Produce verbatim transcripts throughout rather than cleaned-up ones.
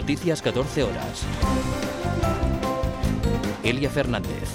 Noticias catorce horas. Elia Fernández.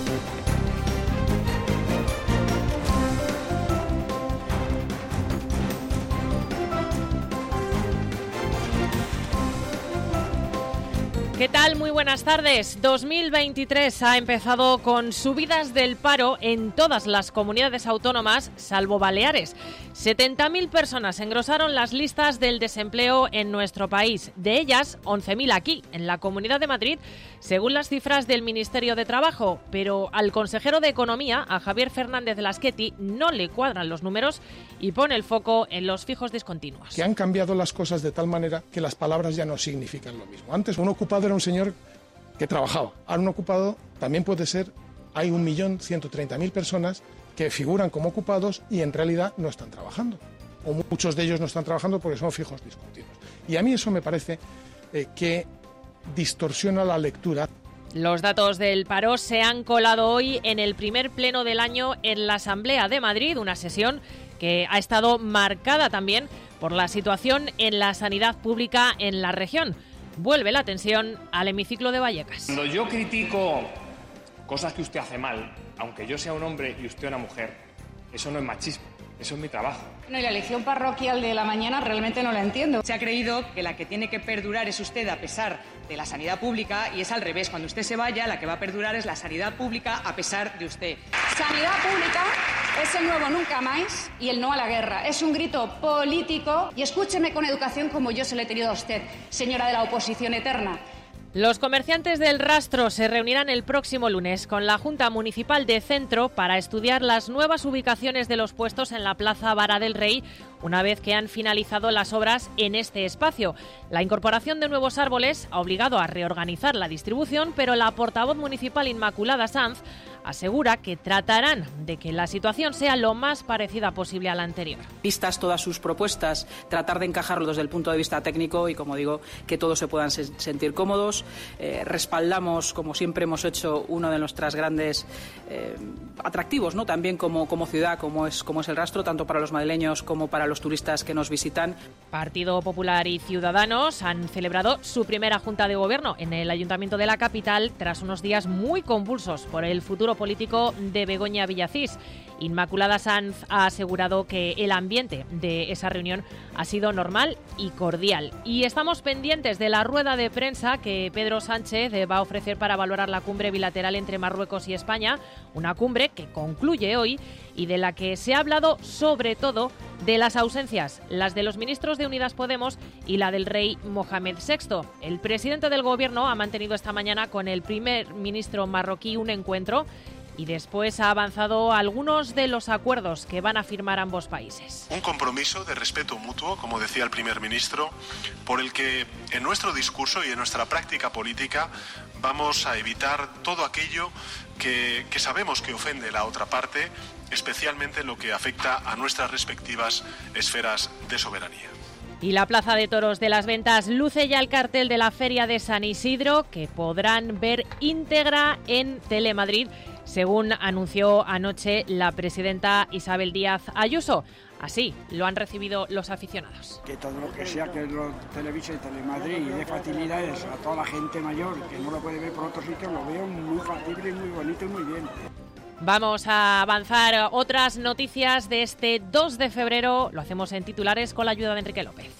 ¿Qué tal? Muy buenas tardes. dos mil veintitrés ha empezado con subidas del paro en todas las comunidades autónomas, salvo Baleares. setenta mil personas engrosaron las listas del desempleo en nuestro país. De ellas, once mil aquí, en la Comunidad de Madrid, según las cifras del Ministerio de Trabajo. Pero al consejero de Economía, a Javier Fernández Lasqueti, no le cuadran los números y pone el foco en los fijos discontinuos. Que han cambiado las cosas de tal manera que las palabras ya no significan lo mismo. Antes un ocupado era un señor que trabajaba. Ahora un ocupado también puede ser, hay un millón ciento treinta mil personas que figuran como ocupados y en realidad no están trabajando. O muchos de ellos no están trabajando porque son fijos discontinuos. Y a mí eso me parece eh, que distorsiona la lectura. Los datos del paro se han colado hoy en el primer pleno del año en la Asamblea de Madrid, una sesión que ha estado marcada también por la situación en la sanidad pública en la región. Vuelve la atención al hemiciclo de Vallecas. Cuando yo critico cosas que usted hace mal, aunque yo sea un hombre y usted una mujer, eso no es machismo, eso es mi trabajo. No, y la elección parroquial de la mañana realmente no la entiendo. Se ha creído que la que tiene que perdurar es usted a pesar de la sanidad pública y es al revés. Cuando usted se vaya, la que va a perdurar es la sanidad pública a pesar de usted. Sanidad pública es el nuevo nunca más y el no a la guerra. Es un grito político y escúcheme con educación como yo se lo he tenido a usted, señora de la oposición eterna. Los comerciantes del Rastro se reunirán el próximo lunes con la Junta Municipal de Centro para estudiar las nuevas ubicaciones de los puestos en la Plaza Vara del Rey, una vez que han finalizado las obras en este espacio. La incorporación de nuevos árboles ha obligado a reorganizar la distribución, pero la portavoz municipal Inmaculada Sanz asegura que tratarán de que la situación sea lo más parecida posible a la anterior. Vistas todas sus propuestas, tratar de encajarlo desde el punto de vista técnico y, como digo, que todos se puedan se- sentir cómodos. Eh, respaldamos, como siempre hemos hecho, uno de nuestros grandes eh, atractivos, ¿no? También como, como ciudad, como es, como es el Rastro, tanto para los madrileños como para los turistas que nos visitan. Partido Popular y Ciudadanos han celebrado su primera junta de gobierno en el Ayuntamiento de la capital tras unos días muy convulsos por el futuro político de Begoña Villacís. Inmaculada Sanz ha asegurado que el ambiente de esa reunión ha sido normal y cordial. Y estamos pendientes de la rueda de prensa que Pedro Sánchez va a ofrecer para valorar la cumbre bilateral entre Marruecos y España, una cumbre que concluye hoy y de la que se ha hablado sobre todo de las ausencias, las de los ministros de Unidas Podemos y la del rey Mohamed sexto. El presidente del gobierno ha mantenido esta mañana con el primer ministro marroquí un encuentro y después ha avanzado algunos de los acuerdos que van a firmar ambos países. Un compromiso de respeto mutuo, como decía el primer ministro, por el que en nuestro discurso y en nuestra práctica política vamos a evitar todo aquello que, que sabemos que ofende a la otra parte, especialmente en lo que afecta a nuestras respectivas esferas de soberanía. Y la Plaza de Toros de las Ventas luce ya el cartel de la Feria de San Isidro, que podrán ver íntegra en Telemadrid, según anunció anoche la presidenta Isabel Díaz Ayuso. Así lo han recibido los aficionados. Que todo lo que sea que lo televise Telemadrid y dé facilidades a toda la gente mayor que no lo puede ver por otro sitio, lo veo muy factible, muy bonito y muy bien. Vamos a avanzar otras noticias de este dos de febrero. Lo hacemos en titulares con la ayuda de Enrique López.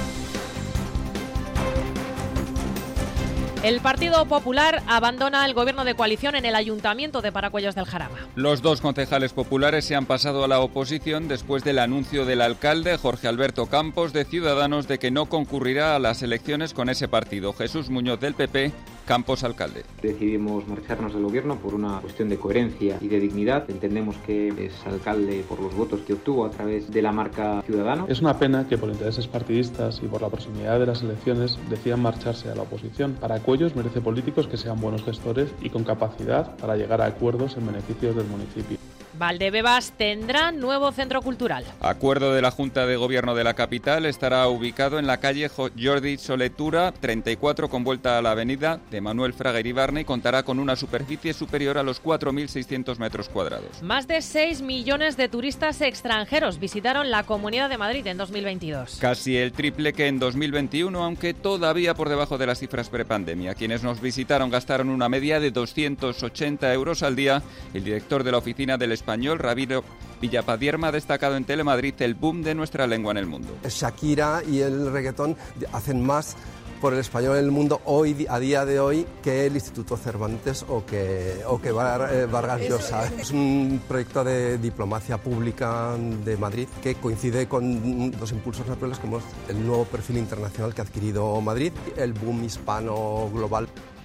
El Partido Popular abandona el gobierno de coalición en el Ayuntamiento de Paracuellos del Jarama. Los dos concejales populares se han pasado a la oposición después del anuncio del alcalde Jorge Alberto Campos de Ciudadanos de que no concurrirá a las elecciones con ese partido. Jesús Muñoz del P P, Campos alcalde. Decidimos marcharnos del gobierno por una cuestión de coherencia y de dignidad. Entendemos que es alcalde por los votos que obtuvo a través de la marca Ciudadanos. Es una pena que por intereses partidistas y por la proximidad de las elecciones decidan marcharse a la oposición. Paracuellos merece políticos que sean buenos gestores y con capacidad para llegar a acuerdos en beneficio del municipio. Valdebebas tendrá nuevo centro cultural. Acuerdo de la Junta de Gobierno de la capital, estará ubicado en la calle Jordi Soletura treinta y cuatro con vuelta a la avenida de Manuel Fraga Iribarne y contará con una superficie superior a los cuatro mil seiscientos metros cuadrados. Más de seis millones de turistas extranjeros visitaron la Comunidad de Madrid en dos mil veintidós. Casi el triple que en dos mil veintiuno, aunque todavía por debajo de las cifras prepandemia. Quienes nos visitaron gastaron una media de doscientos ochenta euros al día. El director de la oficina del Español, Rabiro Villapadierma, ha destacado en Telemadrid el boom de nuestra lengua en el mundo. Shakira y el reggaetón hacen más por el español en el mundo hoy, a día de hoy, que el Instituto Cervantes o que, o que Vargas Llosa. Es un proyecto de diplomacia pública de Madrid que coincide con dos impulsos naturales como es el nuevo perfil internacional que ha adquirido Madrid, el boom hispano global.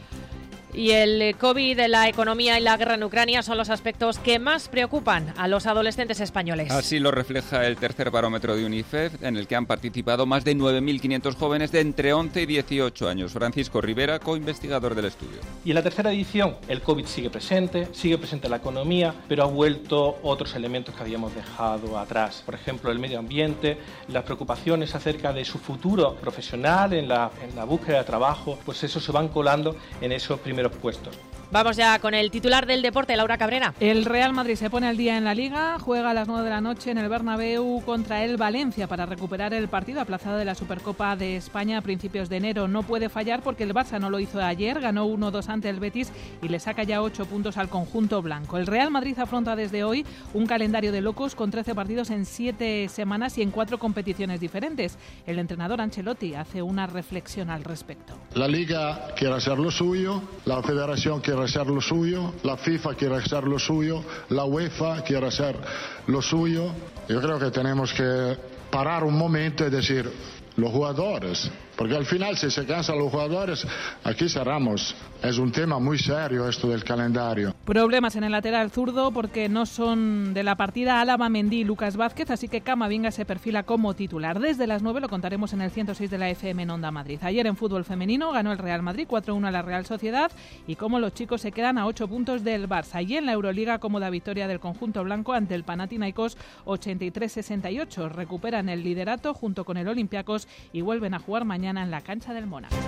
Y el COVID, la economía y la guerra en Ucrania son los aspectos que más preocupan a los adolescentes españoles. Así lo refleja el tercer barómetro de UNICEF, en el que han participado más de nueve mil quinientos jóvenes de entre once y dieciocho años. Francisco Rivera, coinvestigador del estudio. Y en la tercera edición, el COVID sigue presente, sigue presente la economía, pero ha vuelto otros elementos que habíamos dejado atrás. Por ejemplo, el medio ambiente, las preocupaciones acerca de su futuro profesional, en la, en la búsqueda de trabajo, pues eso se van colando en esos primeros puestos. Vamos ya con el titular del deporte, Laura Cabrera. El Real Madrid se pone al día en la Liga, juega a las nueve de la noche en el Bernabéu contra el Valencia para recuperar el partido aplazado de la Supercopa de España a principios de enero. No puede fallar porque el Barça no lo hizo ayer, ganó uno dos ante el Betis y le saca ya ocho puntos al conjunto blanco. El Real Madrid afronta desde hoy un calendario de locos con trece partidos en siete semanas y en cuatro competiciones diferentes. El entrenador Ancelotti hace una reflexión al respecto. La Liga quiere hacer lo suyo, la Federación quiere hacer lo suyo, la FIFA quiere hacer lo suyo, la UEFA quiere hacer lo suyo. Yo creo que tenemos que parar un momento y decir, los jugadores, porque al final si se cansan los jugadores, aquí cerramos. Es un tema muy serio esto del calendario. Problemas en el lateral zurdo porque no son de la partida Álava, Mendy y Lucas Vázquez, así que Camavinga se perfila como titular. Desde las nueve lo contaremos en el ciento seis de la F M en Onda Madrid. Ayer en fútbol femenino ganó el Real Madrid cuatro uno a la Real Sociedad y cómo los chicos se quedan a ocho puntos del Barça. Y en la Euroliga, cómoda victoria del conjunto blanco ante el Panathinaikos ochenta y tres sesenta y ocho. Recuperan el liderato junto con el Olympiacos y vuelven a jugar mañana en la cancha del Mónaco.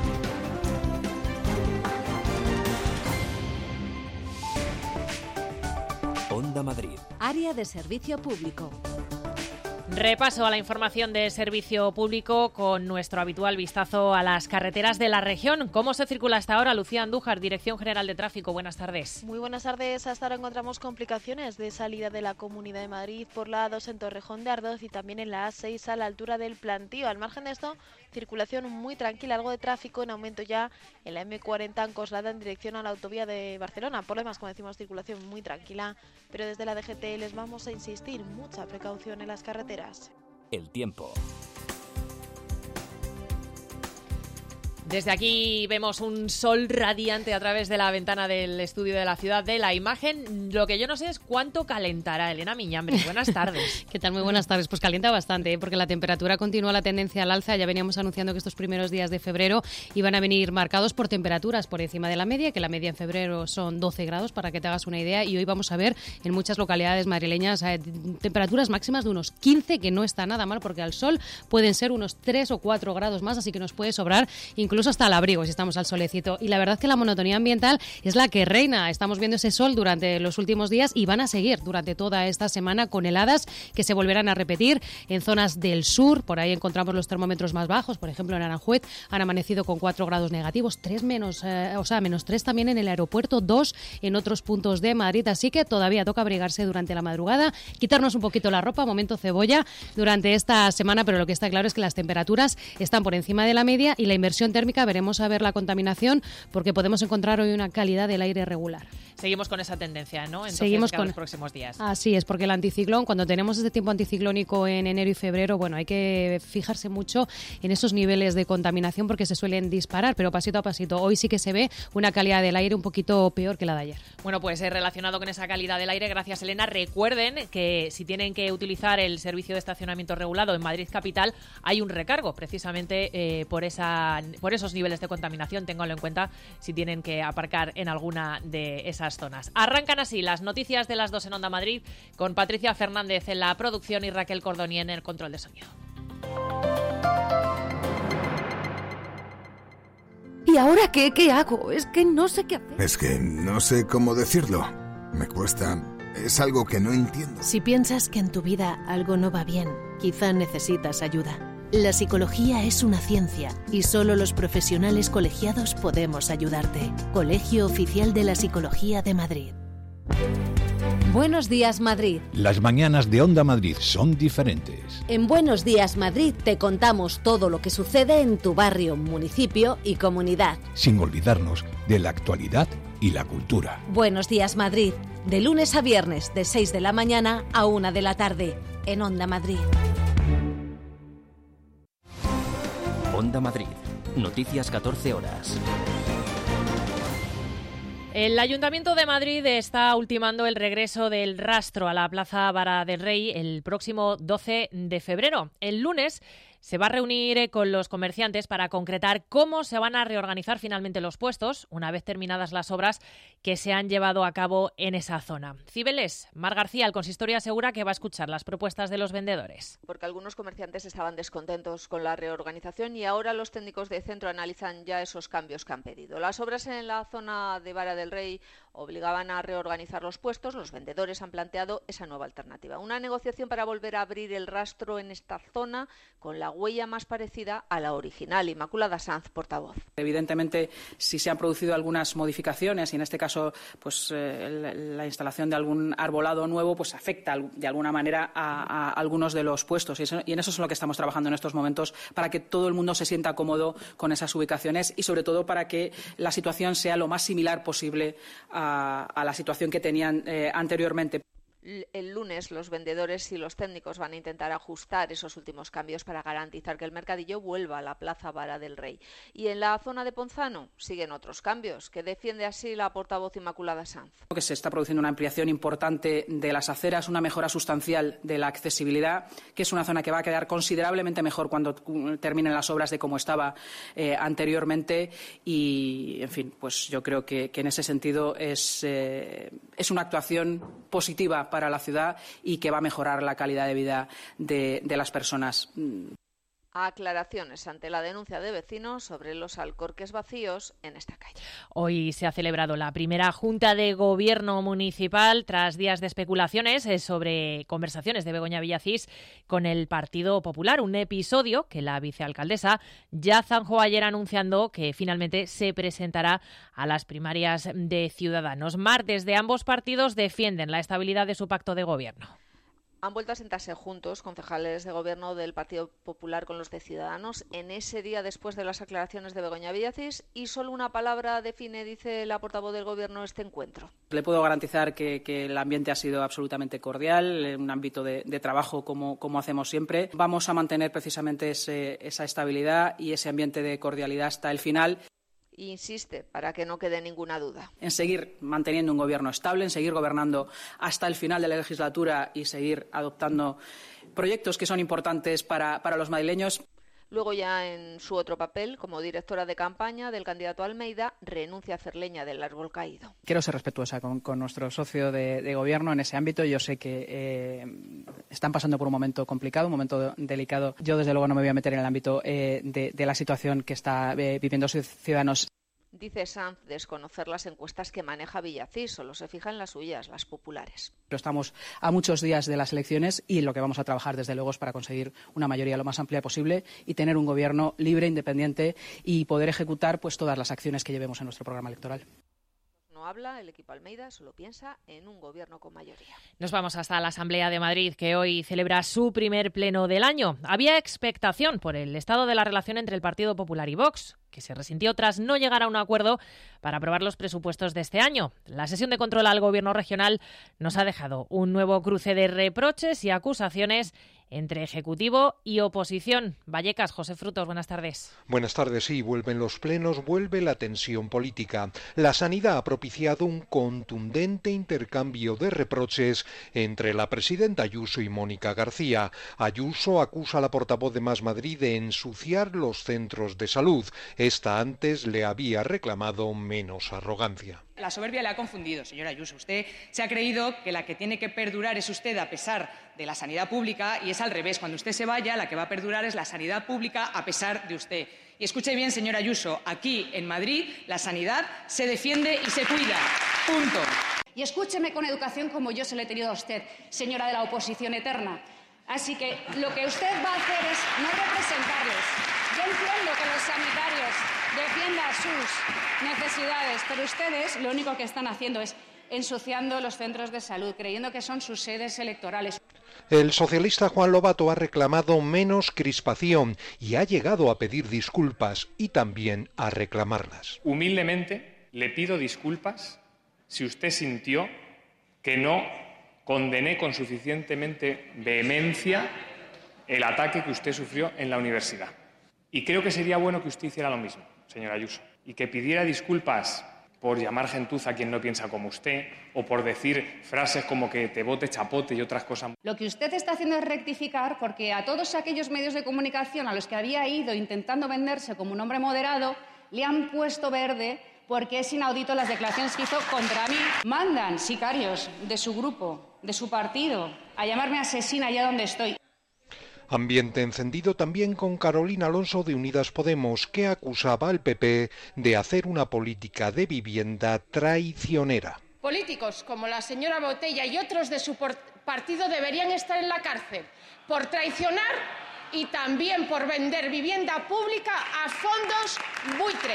Onda Madrid. Área de servicio público. Repaso a la información de servicio público con nuestro habitual vistazo a las carreteras de la región. ¿Cómo se circula hasta ahora? Lucía Andújar, Dirección General de Tráfico. Buenas tardes. Muy buenas tardes. Hasta ahora encontramos complicaciones de salida de la Comunidad de Madrid por la A dos en Torrejón de Ardoz y también en la A seis a la altura del Plantío. Al margen de esto, circulación muy tranquila, algo de tráfico en aumento ya en la eme cuarenta en Coslada en dirección a la autovía de Barcelona. Por lo demás, como decimos, circulación muy tranquila, pero desde la D G T les vamos a insistir, mucha precaución en las carreteras. El tiempo. Desde aquí vemos un sol radiante a través de la ventana del estudio de la ciudad de la imagen. Lo que yo no sé es cuánto calentará. Elena Miñambres, buenas tardes. ¿Qué tal? Muy buenas tardes. Pues calienta bastante, ¿eh? Porque la temperatura continúa la tendencia al alza. Ya veníamos anunciando que estos primeros días de febrero iban a venir marcados por temperaturas por encima de la media, que la media en febrero son doce grados, para que te hagas una idea. Y hoy vamos a ver en muchas localidades madrileñas eh, temperaturas máximas de unos quince, que no está nada mal, porque al sol pueden ser unos tres o cuatro grados más, así que nos puede sobrar incluso incluso hasta el abrigo si estamos al solecito. Y la verdad es que la monotonía ambiental es la que reina. Estamos viendo ese sol durante los últimos días y van a seguir durante toda esta semana con heladas que se volverán a repetir en zonas del sur. Por ahí encontramos los termómetros más bajos. Por ejemplo, en Aranjuez han amanecido con cuatro grados negativos, tres menos, eh, o sea, menos tres también en el aeropuerto, dos en otros puntos de Madrid. Así que todavía toca abrigarse durante la madrugada, quitarnos un poquito la ropa, momento cebolla, durante esta semana, pero lo que está claro es que las temperaturas están por encima de la media y la inversión térmica, veremos a ver la contaminación, porque podemos encontrar hoy una calidad del aire regular. Seguimos con esa tendencia, ¿no? Entonces, Seguimos con los próximos días. Así es, porque el anticiclón, cuando tenemos este tiempo anticiclónico en enero y febrero, bueno, hay que fijarse mucho en esos niveles de contaminación porque se suelen disparar, pero pasito a pasito. Hoy sí que se ve una calidad del aire un poquito peor que la de ayer. Bueno, pues eh, relacionado con esa calidad del aire, gracias Elena, recuerden que si tienen que utilizar el servicio de estacionamiento regulado en Madrid Capital, hay un recargo precisamente eh, por, esa, por esos niveles de contaminación. Ténganlo en cuenta si tienen que aparcar en alguna de esas esas zonas. Arrancan así las noticias de las dos en Onda Madrid, con Patricia Fernández en la producción y Raquel Cordoni en el control de sonido. ¿Y ahora qué? ¿Qué hago? Es que no sé qué hacer. Es que no sé cómo decirlo. Me cuesta. Es algo que no entiendo. Si piensas que en tu vida algo no va bien, quizá necesitas ayuda. La psicología es una ciencia y solo los profesionales colegiados podemos ayudarte. Colegio Oficial de la Psicología de Madrid. Buenos días, Madrid. Las mañanas de Onda Madrid son diferentes. En Buenos días, Madrid te contamos todo lo que sucede en tu barrio, municipio y comunidad. Sin olvidarnos de la actualidad y la cultura. Buenos días, Madrid. De lunes a viernes, de seis de la mañana a una de la tarde, en Onda Madrid. Onda Madrid. Noticias catorce horas. El Ayuntamiento de Madrid está ultimando el regreso del rastro a la Plaza Vara del Rey el próximo doce de febrero. El lunes se va a reunir con los comerciantes para concretar cómo se van a reorganizar finalmente los puestos una vez terminadas las obras que se han llevado a cabo en esa zona. Cibeles, Mar García, el consistorio asegura que va a escuchar las propuestas de los vendedores. Porque algunos comerciantes estaban descontentos con la reorganización y ahora los técnicos de centro analizan ya esos cambios que han pedido. Las obras en la zona de Vara del Rey obligaban a reorganizar los puestos. Los vendedores han planteado esa nueva alternativa. Una negociación para volver a abrir el rastro en esta zona con la huella más parecida a la original. Inmaculada Sanz, portavoz. Evidentemente, si se han producido algunas modificaciones y en este caso pues eh, la, la instalación de algún arbolado nuevo pues afecta de alguna manera a, a algunos de los puestos y, eso, y en eso es en lo que estamos trabajando en estos momentos para que todo el mundo se sienta cómodo con esas ubicaciones y sobre todo para que la situación sea lo más similar posible a, a la situación que tenían eh, anteriormente. El lunes los vendedores y los técnicos van a intentar ajustar esos últimos cambios para garantizar que el mercadillo vuelva a la Plaza Vara del Rey. Y en la zona de Ponzano siguen otros cambios, que defiende así la portavoz Inmaculada Sanz. Que se está produciendo una ampliación importante de las aceras, una mejora sustancial de la accesibilidad, que es una zona que va a quedar considerablemente mejor cuando terminen las obras de como estaba eh, anteriormente y, en fin, pues yo creo que, que en ese sentido es, eh, es una actuación positiva para la ciudad y que va a mejorar la calidad de vida de, de las personas. Aclaraciones ante la denuncia de vecinos sobre los alcorques vacíos en esta calle. Hoy se ha celebrado la primera Junta de Gobierno Municipal tras días de especulaciones sobre conversaciones de Begoña Villacís con el Partido Popular. Un episodio que la vicealcaldesa ya zanjó ayer anunciando que finalmente se presentará a las primarias de Ciudadanos. Mar, desde ambos partidos defienden la estabilidad de su pacto de gobierno. Han vuelto a sentarse juntos concejales de gobierno del Partido Popular con los de Ciudadanos en ese día después de las aclaraciones de Begoña Villacís y solo una palabra define, dice la portavoz del gobierno, este encuentro. Le puedo garantizar que, que el ambiente ha sido absolutamente cordial, en un ámbito de, de trabajo como, como hacemos siempre. Vamos a mantener precisamente ese, esa estabilidad y ese ambiente de cordialidad hasta el final. Insiste, para que no quede ninguna duda. En seguir manteniendo un gobierno estable, en seguir gobernando hasta el final de la legislatura y seguir adoptando proyectos que son importantes para, para los madrileños. Luego ya en su otro papel, como directora de campaña del candidato Almeida, renuncia a hacer leña del árbol caído. Quiero ser respetuosa con, con nuestro socio de, de gobierno en ese ámbito. Yo sé que eh, están pasando por un momento complicado, un momento delicado. Yo, desde luego, no me voy a meter en el ámbito eh, de, de la situación que está eh, viviendo Ciudadanos. Dice Sanz desconocer las encuestas que maneja Villacís, solo se fija en las suyas, las populares. Pero estamos a muchos días de las elecciones y lo que vamos a trabajar, desde luego, es para conseguir una mayoría lo más amplia posible y tener un gobierno libre, independiente y poder ejecutar pues todas las acciones que llevemos en nuestro programa electoral. No habla, el equipo Almeida solo piensa en un gobierno con mayoría. Nos vamos hasta la Asamblea de Madrid, que hoy celebra su primer pleno del año. Había expectación por el estado de la relación entre el Partido Popular y Vox, que se resintió tras no llegar a un acuerdo para aprobar los presupuestos de este año. La sesión de control al Gobierno regional nos ha dejado un nuevo cruce de reproches y acusaciones entre Ejecutivo y oposición. Vallecas, José Frutos, buenas tardes. Buenas tardes, sí, vuelven los plenos, vuelve la tensión política. La sanidad ha propiciado un contundente intercambio de reproches entre la presidenta Ayuso y Mónica García. Ayuso acusa a la portavoz de Más Madrid de ensuciar los centros de salud. Esta antes le había reclamado menos arrogancia. La soberbia le ha confundido, señora Ayuso. Usted se ha creído que la que tiene que perdurar es usted a pesar de la sanidad pública, y es al revés. Cuando usted se vaya, la que va a perdurar es la sanidad pública a pesar de usted. Y escuche bien, señora Ayuso, aquí en Madrid la sanidad se defiende y se cuida. Punto. Y escúcheme con educación como yo se le he tenido a usted, señora de la oposición eterna. Así que lo que usted va a hacer es no representarles. Yo entiendo que los sanitarios defiendan sus necesidades, pero ustedes lo único que están haciendo es ensuciando los centros de salud, creyendo que son sus sedes electorales. El socialista Juan Lobato ha reclamado menos crispación y ha llegado a pedir disculpas y también a reclamarlas. Humildemente le pido disculpas si usted sintió que no condené con suficientemente vehemencia el ataque que usted sufrió en la universidad. Y creo que sería bueno que usted hiciera lo mismo, señora Ayuso, y que pidiera disculpas por llamar gentuza a quien no piensa como usted, o por decir frases como que te bote chapote y otras cosas. Lo que usted está haciendo es rectificar, porque a todos aquellos medios de comunicación a los que había ido intentando venderse como un hombre moderado, le han puesto verde porque es inaudito las declaraciones que hizo contra mí. Mandan sicarios de su grupo, de su partido, a llamarme asesina allá donde estoy. Ambiente encendido también con Carolina Alonso de Unidas Podemos, que acusaba al P P de hacer una política de vivienda traicionera. Políticos como la señora Botella y otros de su partido deberían estar en la cárcel por traicionar y también por vender vivienda pública a fondos buitre.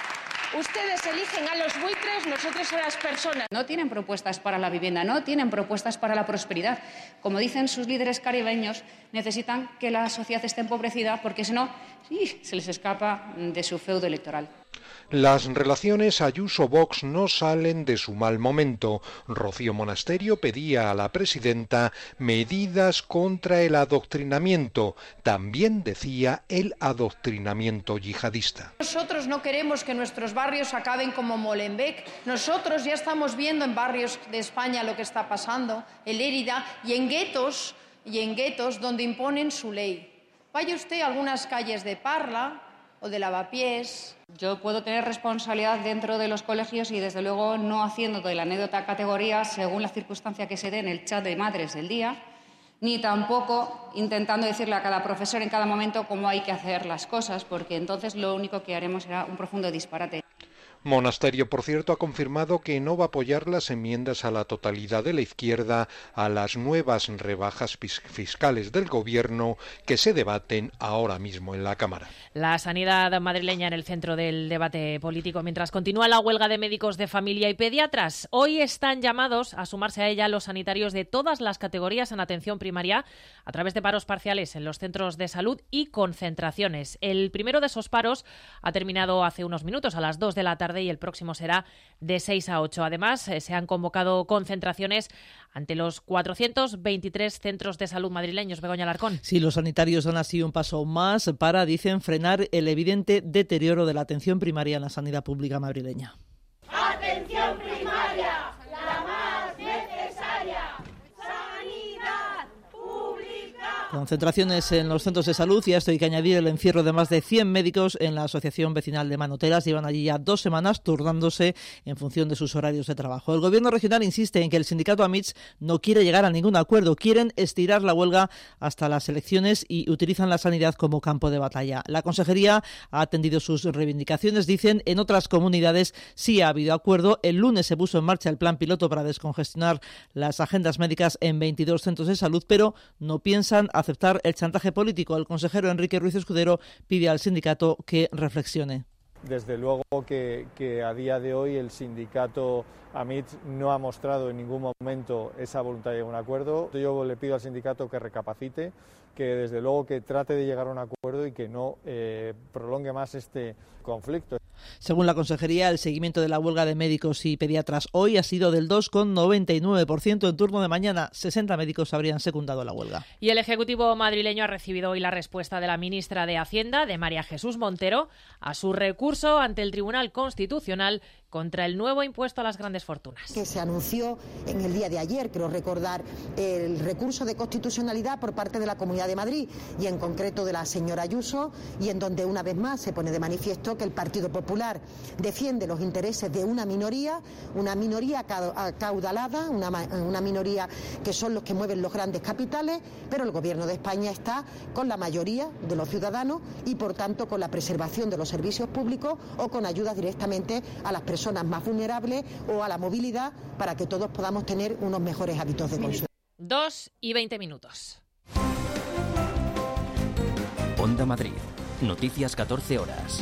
Ustedes eligen a los buitres, nosotros a las personas. No tienen propuestas para la vivienda, no tienen propuestas para la prosperidad. Como dicen sus líderes caribeños, necesitan que la sociedad esté empobrecida porque si no, sí, se les escapa de su feudo electoral. Las relaciones Ayuso-Vox no salen de su mal momento. Rocío Monasterio pedía a la presidenta medidas contra el adoctrinamiento. También decía el adoctrinamiento yihadista. Nosotros no queremos que nuestros barrios acaben como Molenbeek. Nosotros ya estamos viendo en barrios de España lo que está pasando, en Lérida y en guetos, y en guetos donde imponen su ley. Vaya usted a algunas calles de Parla o de Lavapiés. Yo puedo tener responsabilidad dentro de los colegios y, desde luego, no haciendo de la anécdota categoría según la circunstancia que se dé en el chat de madres del día, ni tampoco intentando decirle a cada profesor en cada momento cómo hay que hacer las cosas, porque entonces lo único que haremos será un profundo disparate. Monasterio, por cierto, ha confirmado que no va a apoyar las enmiendas a la totalidad de la izquierda a las nuevas rebajas fiscales del Gobierno que se debaten ahora mismo en la Cámara. La sanidad madrileña en el centro del debate político mientras continúa la huelga de médicos de familia y pediatras. Hoy están llamados a sumarse a ella los sanitarios de todas las categorías en atención primaria a través de paros parciales en los centros de salud y concentraciones. El primero de esos paros ha terminado hace unos minutos, a las dos de la tarde, y el próximo será de seis a ocho. Además, eh, se han convocado concentraciones ante los cuatrocientos veintitrés centros de salud madrileños. Begoña Alarcón. Sí, los sanitarios dan así un paso más para, dicen, frenar el evidente deterioro de la atención primaria en la sanidad pública madrileña. ¡Atención primaria! ¡La más necesaria! ¡Sanidad pública! Concentraciones en los centros de salud, y a esto hay que añadir el encierro de más de cien médicos en la Asociación Vecinal de Manoteras. Llevan allí ya dos semanas turnándose en función de sus horarios de trabajo. El Gobierno regional insiste en que el sindicato AMITS no quiere llegar a ningún acuerdo. Quieren estirar la huelga hasta las elecciones y utilizan la sanidad como campo de batalla. La Consejería ha atendido sus reivindicaciones. Dicen, en otras comunidades sí ha habido acuerdo. El lunes se puso en marcha el plan piloto para descongestionar las agendas médicas en veintidós centros de salud, pero no piensan aceptar el chantaje político. El consejero Enrique Ruiz Escudero pide al sindicato que reflexione. Desde luego que, que a día de hoy el sindicato AMITS no ha mostrado en ningún momento esa voluntad de un acuerdo. Yo le pido al sindicato que recapacite, que desde luego que trate de llegar a un acuerdo y que no eh, prolongue más este conflicto. Según la Consejería, el seguimiento de la huelga de médicos y pediatras hoy ha sido del dos coma noventa y nueve por ciento. En turno de mañana, sesenta médicos habrían secundado la huelga. Y el Ejecutivo madrileño ha recibido hoy la respuesta de la ministra de Hacienda, de María Jesús Montero, a su recurso ante el Tribunal Constitucional contra el nuevo impuesto a las grandes fortunas. Que se anunció en el día de ayer, creo recordar, el recurso de constitucionalidad por parte de la Comunidad de Madrid y en concreto de la señora Ayuso, y en donde una vez más se pone de manifiesto que el Partido Popular defiende los intereses de una minoría, una minoría acaudalada, una, una minoría que son los que mueven los grandes capitales, pero el Gobierno de España está con la mayoría de los ciudadanos y por tanto con la preservación de los servicios públicos o con ayudas directamente a las personas más vulnerables o a la movilidad para que todos podamos tener unos mejores hábitos de consumo. Dos y veinte minutos. Onda Madrid. Noticias catorce horas.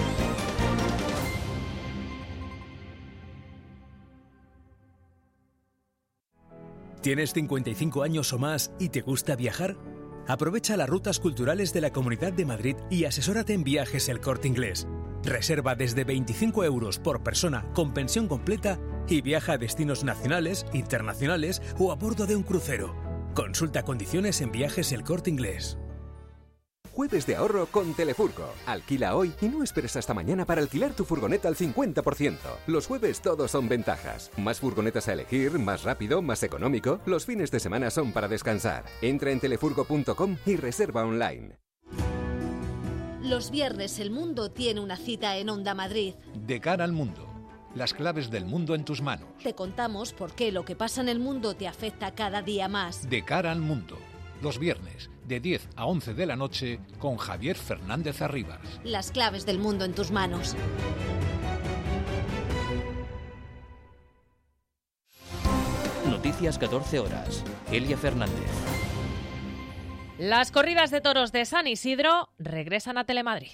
¿Tienes cincuenta y cinco años o más y te gusta viajar? Aprovecha las rutas culturales de la Comunidad de Madrid y asesórate en Viajes El Corte Inglés. Reserva desde veinticinco euros por persona con pensión completa y viaja a destinos nacionales, internacionales o a bordo de un crucero. Consulta condiciones en Viajes El Corte Inglés. Jueves de ahorro con Telefurgo. Alquila hoy y no esperes hasta mañana para alquilar tu furgoneta al cincuenta por ciento. Los jueves todos son ventajas. Más furgonetas a elegir, más rápido, más económico. Los fines de semana son para descansar. Entra en telefurgo punto com y reserva online. Los viernes el mundo tiene una cita en Onda Madrid. De cara al mundo. Las claves del mundo en tus manos. Te contamos por qué lo que pasa en el mundo te afecta cada día más. De cara al mundo. Los viernes, de diez a once de la noche, con Javier Fernández Arribas. Las claves del mundo en tus manos. Noticias catorce horas. Elia Fernández. Las corridas de toros de San Isidro regresan a Telemadrid.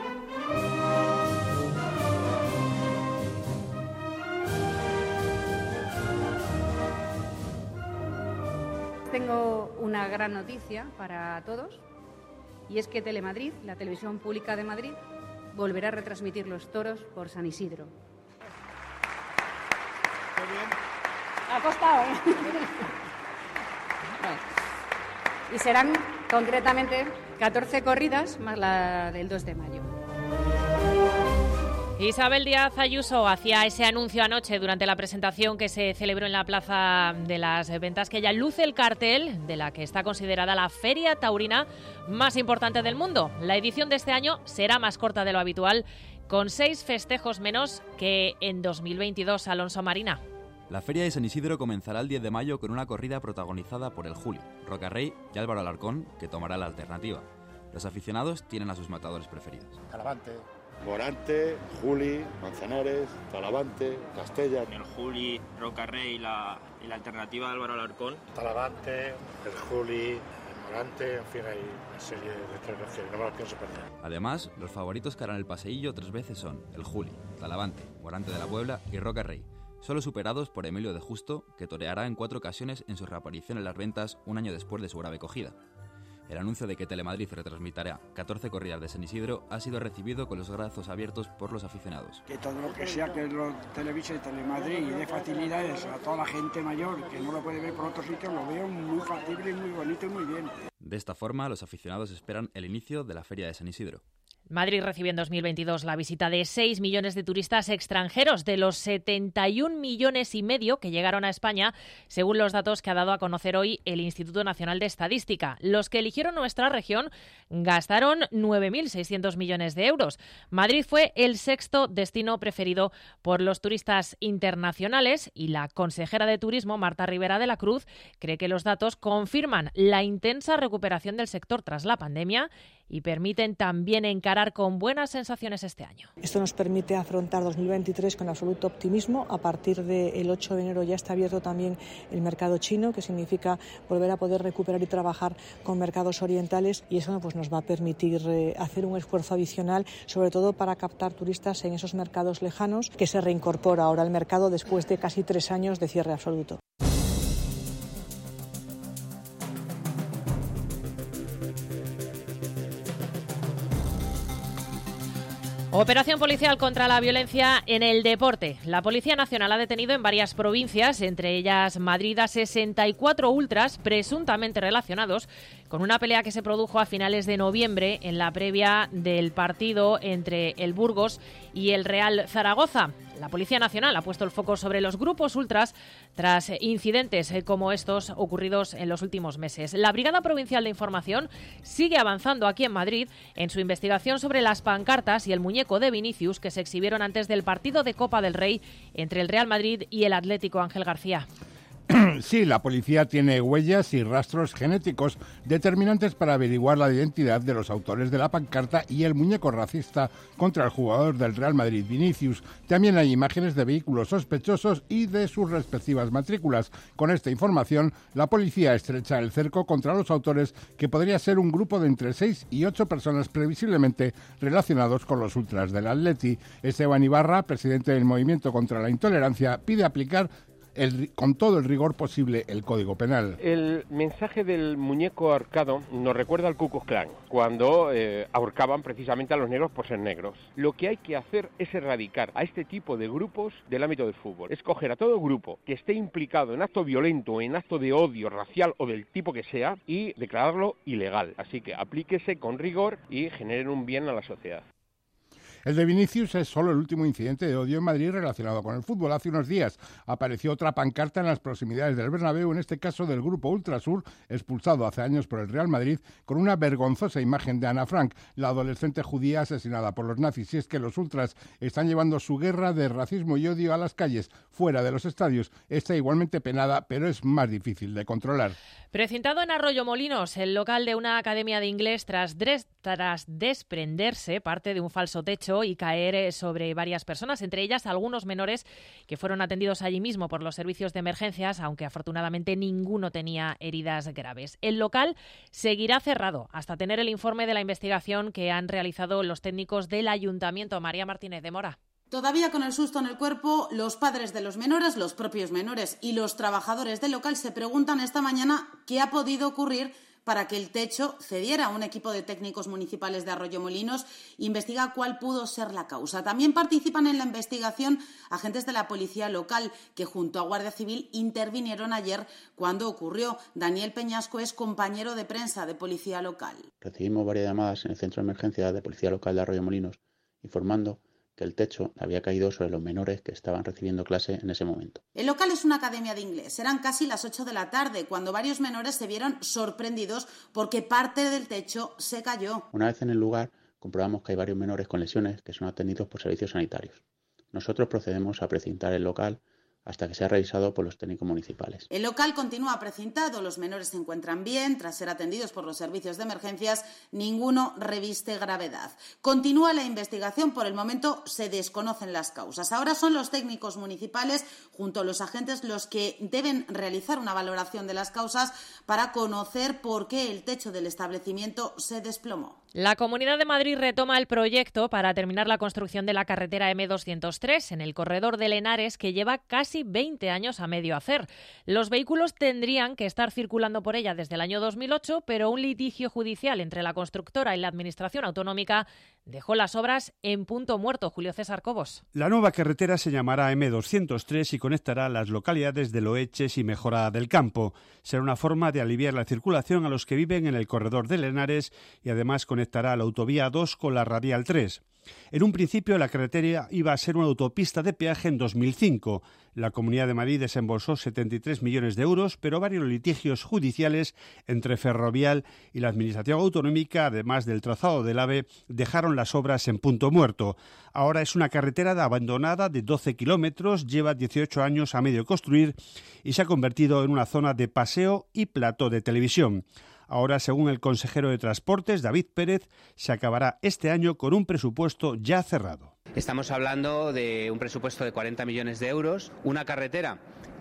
Tengo una gran noticia para todos y es que Telemadrid, la televisión pública de Madrid, volverá a retransmitir los toros por San Isidro. Muy bien. Ha costado, ¿eh? Y serán concretamente catorce corridas más la del dos de mayo. Isabel Díaz Ayuso hacía ese anuncio anoche durante la presentación que se celebró en la Plaza de las Ventas, que ella luce el cartel de la que está considerada la feria taurina más importante del mundo. La edición de este año será más corta de lo habitual, con seis festejos menos que en dos mil veintidós. Alonso Marina. La Feria de San Isidro comenzará el diez de mayo con una corrida protagonizada por el Juli, Rocarrey y Álvaro Alarcón, que tomará la alternativa. Los aficionados tienen a sus matadores preferidos. Talavante, Morante, Juli, Manzanares, Talavante, Castella. El Juli, Rocarrey y la, y la alternativa de Álvaro Alarcón. Talavante, el Juli, Morante, en fin, hay una serie de tres que no me las pienso perder. Además, los favoritos que harán el paseillo tres veces son el Juli, Talavante, Morante de la Puebla y Rocarrey, solo superados por Emilio de Justo, que toreará en cuatro ocasiones en su reaparición en las ventas un año después de su grave cogida. El anuncio de que Telemadrid retransmitirá catorce corridas de San Isidro ha sido recibido con los brazos abiertos por los aficionados. Que todo lo que sea que lo televise Telemadrid y dé facilidades a toda la gente mayor que no lo puede ver por otro sitio, lo veo muy factible y muy bonito y muy bien. De esta forma, los aficionados esperan el inicio de la Feria de San Isidro. Madrid recibe en dos mil veintidós la visita de seis millones de turistas extranjeros de los setenta y un millones y medio que llegaron a España, según los datos que ha dado a conocer hoy el Instituto Nacional de Estadística. Los que eligieron nuestra región gastaron nueve mil seiscientos millones de euros. Madrid fue el sexto destino preferido por los turistas internacionales y la consejera de Turismo, Marta Rivera de la Cruz, cree que los datos confirman la intensa recuperación del sector tras la pandemia y permiten también encarar con buenas sensaciones este año. Esto nos permite afrontar dos mil veintitrés con absoluto optimismo. A partir del ocho de enero ya está abierto también el mercado chino, que significa volver a poder recuperar y trabajar con mercados orientales, y eso pues, nos va a permitir eh, hacer un esfuerzo adicional, sobre todo para captar turistas en esos mercados lejanos, que se reincorpora ahora al mercado después de casi tres años de cierre absoluto. Operación policial contra la violencia en el deporte. La Policía Nacional ha detenido en varias provincias, entre ellas Madrid, a sesenta y cuatro ultras presuntamente relacionados con una pelea que se produjo a finales de noviembre en la previa del partido entre el Burgos y el Real Zaragoza. La Policía Nacional ha puesto el foco sobre los grupos ultras tras incidentes como estos ocurridos en los últimos meses. La Brigada Provincial de Información sigue avanzando aquí en Madrid en su investigación sobre las pancartas y el muñeco de Vinicius que se exhibieron antes del partido de Copa del Rey entre el Real Madrid y el Atlético. Ángel García. Sí, la policía tiene huellas y rastros genéticos determinantes para averiguar la identidad de los autores de la pancarta y el muñeco racista contra el jugador del Real Madrid, Vinicius. También hay imágenes de vehículos sospechosos y de sus respectivas matrículas. Con esta información, la policía estrecha el cerco contra los autores, que podría ser un grupo de entre seis y ocho personas previsiblemente relacionados con los ultras del Atleti. Esteban Ibarra, presidente del Movimiento contra la Intolerancia, pide aplicar El, con todo el rigor posible el Código Penal. El mensaje del muñeco ahorcado nos recuerda al Ku Klux Klan, cuando eh, ahorcaban precisamente a los negros por ser negros. Lo que hay que hacer es erradicar a este tipo de grupos del ámbito del fútbol. Escoger a todo grupo que esté implicado en acto violento, en acto de odio racial o del tipo que sea, y declararlo ilegal. Así que aplíquese con rigor y generen un bien a la sociedad. El de Vinicius es solo el último incidente de odio en Madrid relacionado con el fútbol. Hace unos días apareció otra pancarta en las proximidades del Bernabéu, en este caso del grupo Ultrasur, expulsado hace años por el Real Madrid, con una vergonzosa imagen de Ana Frank, la adolescente judía asesinada por los nazis. Y es que los ultras están llevando su guerra de racismo y odio a las calles, fuera de los estadios. Está igualmente penada, pero es más difícil de controlar. Precintado en Arroyomolinos, el local de una academia de inglés, tras, dres, tras desprenderse parte de un falso techo y caer sobre varias personas, entre ellas algunos menores que fueron atendidos allí mismo por los servicios de emergencias, aunque afortunadamente ninguno tenía heridas graves. El local seguirá cerrado hasta tener el informe de la investigación que han realizado los técnicos del Ayuntamiento. María Martínez de Mora. Todavía con el susto en el cuerpo, los padres de los menores, los propios menores y los trabajadores del local se preguntan esta mañana qué ha podido ocurrir para que el techo cediera. Un equipo de técnicos municipales de Arroyomolinos investiga cuál pudo ser la causa. También participan en la investigación agentes de la policía local que junto a Guardia Civil intervinieron ayer cuando ocurrió. Daniel Peñasco es compañero de prensa de policía local. Recibimos varias llamadas en el centro de emergencia de policía local de Arroyomolinos informando que el techo había caído sobre los menores que estaban recibiendo clase en ese momento. El local es una academia de inglés. Eran casi las ocho de la tarde cuando varios menores se vieron sorprendidos porque parte del techo se cayó. Una vez en el lugar, comprobamos que hay varios menores con lesiones que son atendidos por servicios sanitarios. Nosotros procedemos a precintar el local hasta que sea revisado por los técnicos municipales. El local continúa precintado, los menores se encuentran bien, tras ser atendidos por los servicios de emergencias, ninguno reviste gravedad. Continúa la investigación, por el momento se desconocen las causas. Ahora son los técnicos municipales, junto a los agentes, los que deben realizar una valoración de las causas para conocer por qué el techo del establecimiento se desplomó. La Comunidad de Madrid retoma el proyecto para terminar la construcción de la carretera eme doscientos tres en el corredor de Lenares, que lleva casi veinte años a medio hacer. Los vehículos tendrían que estar circulando por ella desde el año dos mil ocho, pero un litigio judicial entre la constructora y la Administración Autonómica dejó las obras en punto muerto. Julio César Cobos. La nueva carretera se llamará eme doscientos tres y conectará las localidades de Loeches y Mejora del Campo. Será una forma de aliviar la circulación a los que viven en el corredor de Lenares y además conectará la autovía dos con la radial tres. En un principio la carretera iba a ser una autopista de peaje en dos mil cinco. La Comunidad de Madrid desembolsó setenta y tres millones de euros, pero varios litigios judiciales entre Ferrovial y la Administración Autonómica, además del trazado del AVE, dejaron las obras en punto muerto. Ahora es una carretera abandonada de doce kilómetros, lleva dieciocho años a medio construir y se ha convertido en una zona de paseo y plató de televisión. Ahora, según el consejero de Transportes, David Pérez, se acabará este año con un presupuesto ya cerrado. Estamos hablando de un presupuesto de cuarenta millones de euros, una carretera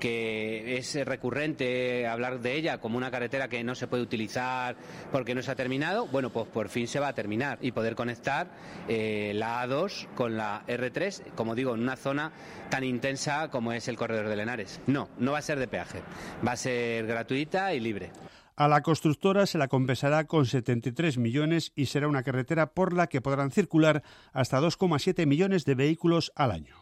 que es recurrente hablar de ella como una carretera que no se puede utilizar porque no se ha terminado. Bueno, pues por fin se va a terminar y poder conectar eh, la A dos con la erre tres, como digo, en una zona tan intensa como es el corredor de Lenares. No, no va a ser de peaje, va a ser gratuita y libre. A la constructora se la compensará con setenta y tres millones y será una carretera por la que podrán circular hasta dos coma siete millones de vehículos al año.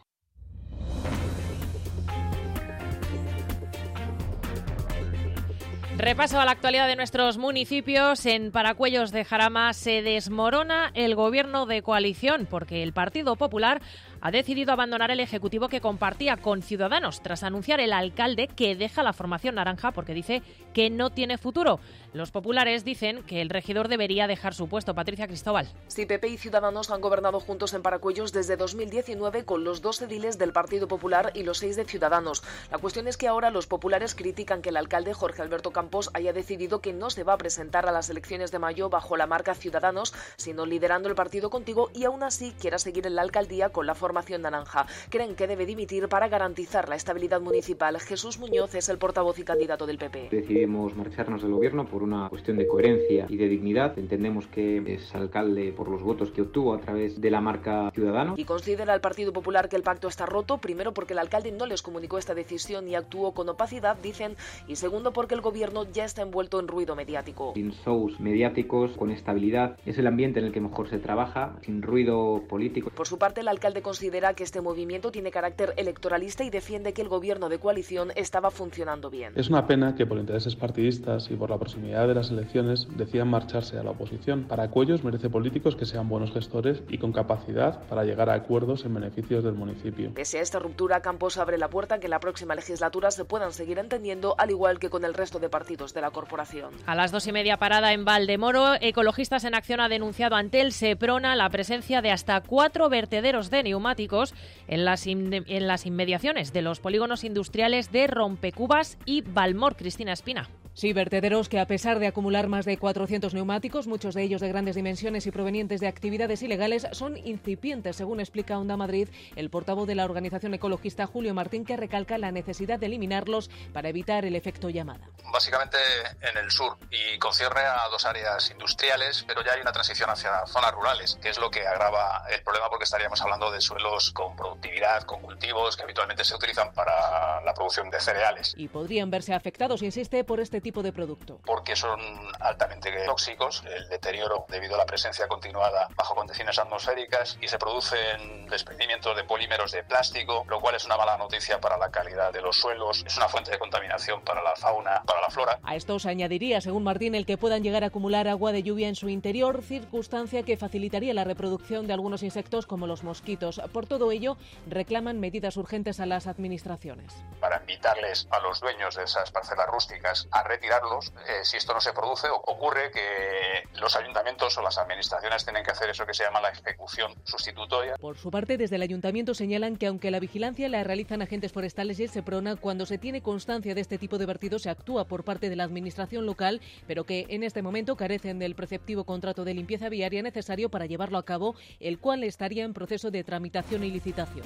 Repaso a la actualidad de nuestros municipios. En Paracuellos de Jarama se desmorona el gobierno de coalición porque el Partido Popular ha decidido abandonar el ejecutivo que compartía con Ciudadanos tras anunciar el alcalde que deja la formación naranja porque dice que no tiene futuro. Los populares dicen que el regidor debería dejar su puesto. Patricia Cristóbal. Sí, P P y Ciudadanos han gobernado juntos en Paracuellos desde dos mil diecinueve con los dos ediles del Partido Popular y los seis de Ciudadanos. La cuestión es que ahora los populares critican que el alcalde Jorge Alberto Campos haya decidido que no se va a presentar a las elecciones de mayo bajo la marca Ciudadanos, sino liderando el partido Contigo, y aún así quiera seguir en la alcaldía con la formación naranja. Creen que debe dimitir para garantizar la estabilidad municipal. Jesús Muñoz es el portavoz y candidato del P P. Decidimos marcharnos del gobierno por una cuestión de coherencia y de dignidad. Entendemos que es alcalde por los votos que obtuvo a través de la marca Ciudadanos. Y considera el Partido Popular que el pacto está roto, primero porque el alcalde no les comunicó esta decisión y actuó con opacidad, dicen, y segundo porque el gobierno ya está envuelto en ruido mediático. Sin shows mediáticos, con estabilidad, es el ambiente en el que mejor se trabaja, sin ruido político. Por su parte, el alcalde considera que este movimiento tiene carácter electoralista y defiende que el gobierno de coalición estaba funcionando bien. Es una pena que por intereses partidistas y por la proximidad de las elecciones decidan marcharse a la oposición. Paracuellos merece políticos que sean buenos gestores y con capacidad para llegar a acuerdos en beneficios del municipio. Pese a esta ruptura, Campos abre la puerta a que en la próxima legislatura se puedan seguir entendiendo, al igual que con el resto de partidos de la corporación. A las dos y media parada en Valdemoro, Ecologistas en Acción ha denunciado ante el Seprona la presencia de hasta cuatro vertederos de neumáticos en las, in- en las inmediaciones de los polígonos industriales de Rompecubas y Valmor. Cristina Espina. Sí, vertederos que a pesar de acumular más de cuatrocientos neumáticos, muchos de ellos de grandes dimensiones y provenientes de actividades ilegales, son incipientes, según explica Onda Madrid el portavoz de la organización ecologista Julio Martín, que recalca la necesidad de eliminarlos para evitar el efecto llamada. Básicamente en el sur y concierne a dos áreas industriales, pero ya hay una transición hacia zonas rurales, que es lo que agrava el problema porque estaríamos hablando de suelos con productividad, con cultivos que habitualmente se utilizan para la producción de cereales. Y podrían verse afectados, insiste, por este tipo de producto. Porque son altamente tóxicos, el deterioro debido a la presencia continuada bajo condiciones atmosféricas, y se producen desprendimientos de polímeros de plástico, lo cual es una mala noticia para la calidad de los suelos, es una fuente de contaminación para la fauna, para la flora. A esto se añadiría, según Martín, el que puedan llegar a acumular agua de lluvia en su interior, circunstancia que facilitaría la reproducción de algunos insectos como los mosquitos. Por todo ello, reclaman medidas urgentes a las administraciones. Para invitarles a los dueños de esas parcelas rústicas a retirarlos, eh, si esto no se produce, ocurre que los ayuntamientos o las administraciones tienen que hacer eso que se llama la ejecución sustitutoria. Por su parte, desde el ayuntamiento señalan que aunque la vigilancia la realizan agentes forestales y el Seprona, cuando se tiene constancia de este tipo de vertidos se actúa por parte de la administración local, pero que en este momento carecen del preceptivo contrato de limpieza viaria necesario para llevarlo a cabo, el cual estaría en proceso de tramitación y licitación.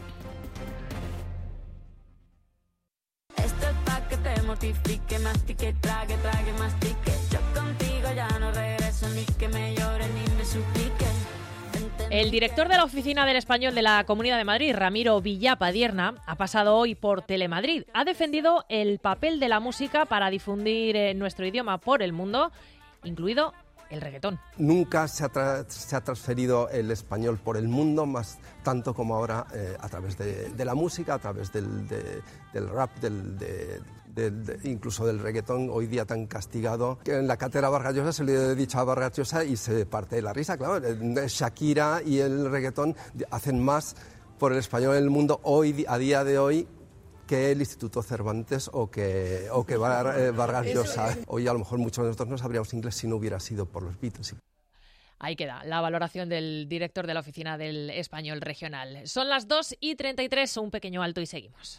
Esto es pa' que te mortifique, mastique, trague, trague, mastique. Yo contigo ya no regreso, ni que me llore ni me suplique. El director de la Oficina del Español de la Comunidad de Madrid, Ramiro Villapadierna, ha pasado hoy por Telemadrid. Ha defendido el papel de la música para difundir eh, nuestro idioma por el mundo, incluido el reggaetón. Nunca se ha, tra- se ha transferido el español por el mundo, más tanto como ahora eh, a través de, de la música, a través del, de, del rap, del, de, de, de, incluso del reggaetón, hoy día tan castigado. Que en la cátedra Vargas Llosa se le ha dicho a Vargas Llosa y se parte de la risa, claro. Shakira y el reggaetón hacen más por el español en el mundo hoy, a día de hoy, que el Instituto Cervantes o que, o que Var, eh, Vargas Llosa. Hoy a lo mejor muchos de nosotros no sabríamos inglés si no hubiera sido por los Beatles. Ahí queda la valoración del director de la Oficina del Español Regional. Son las dos y treinta y tres, un pequeño alto y seguimos.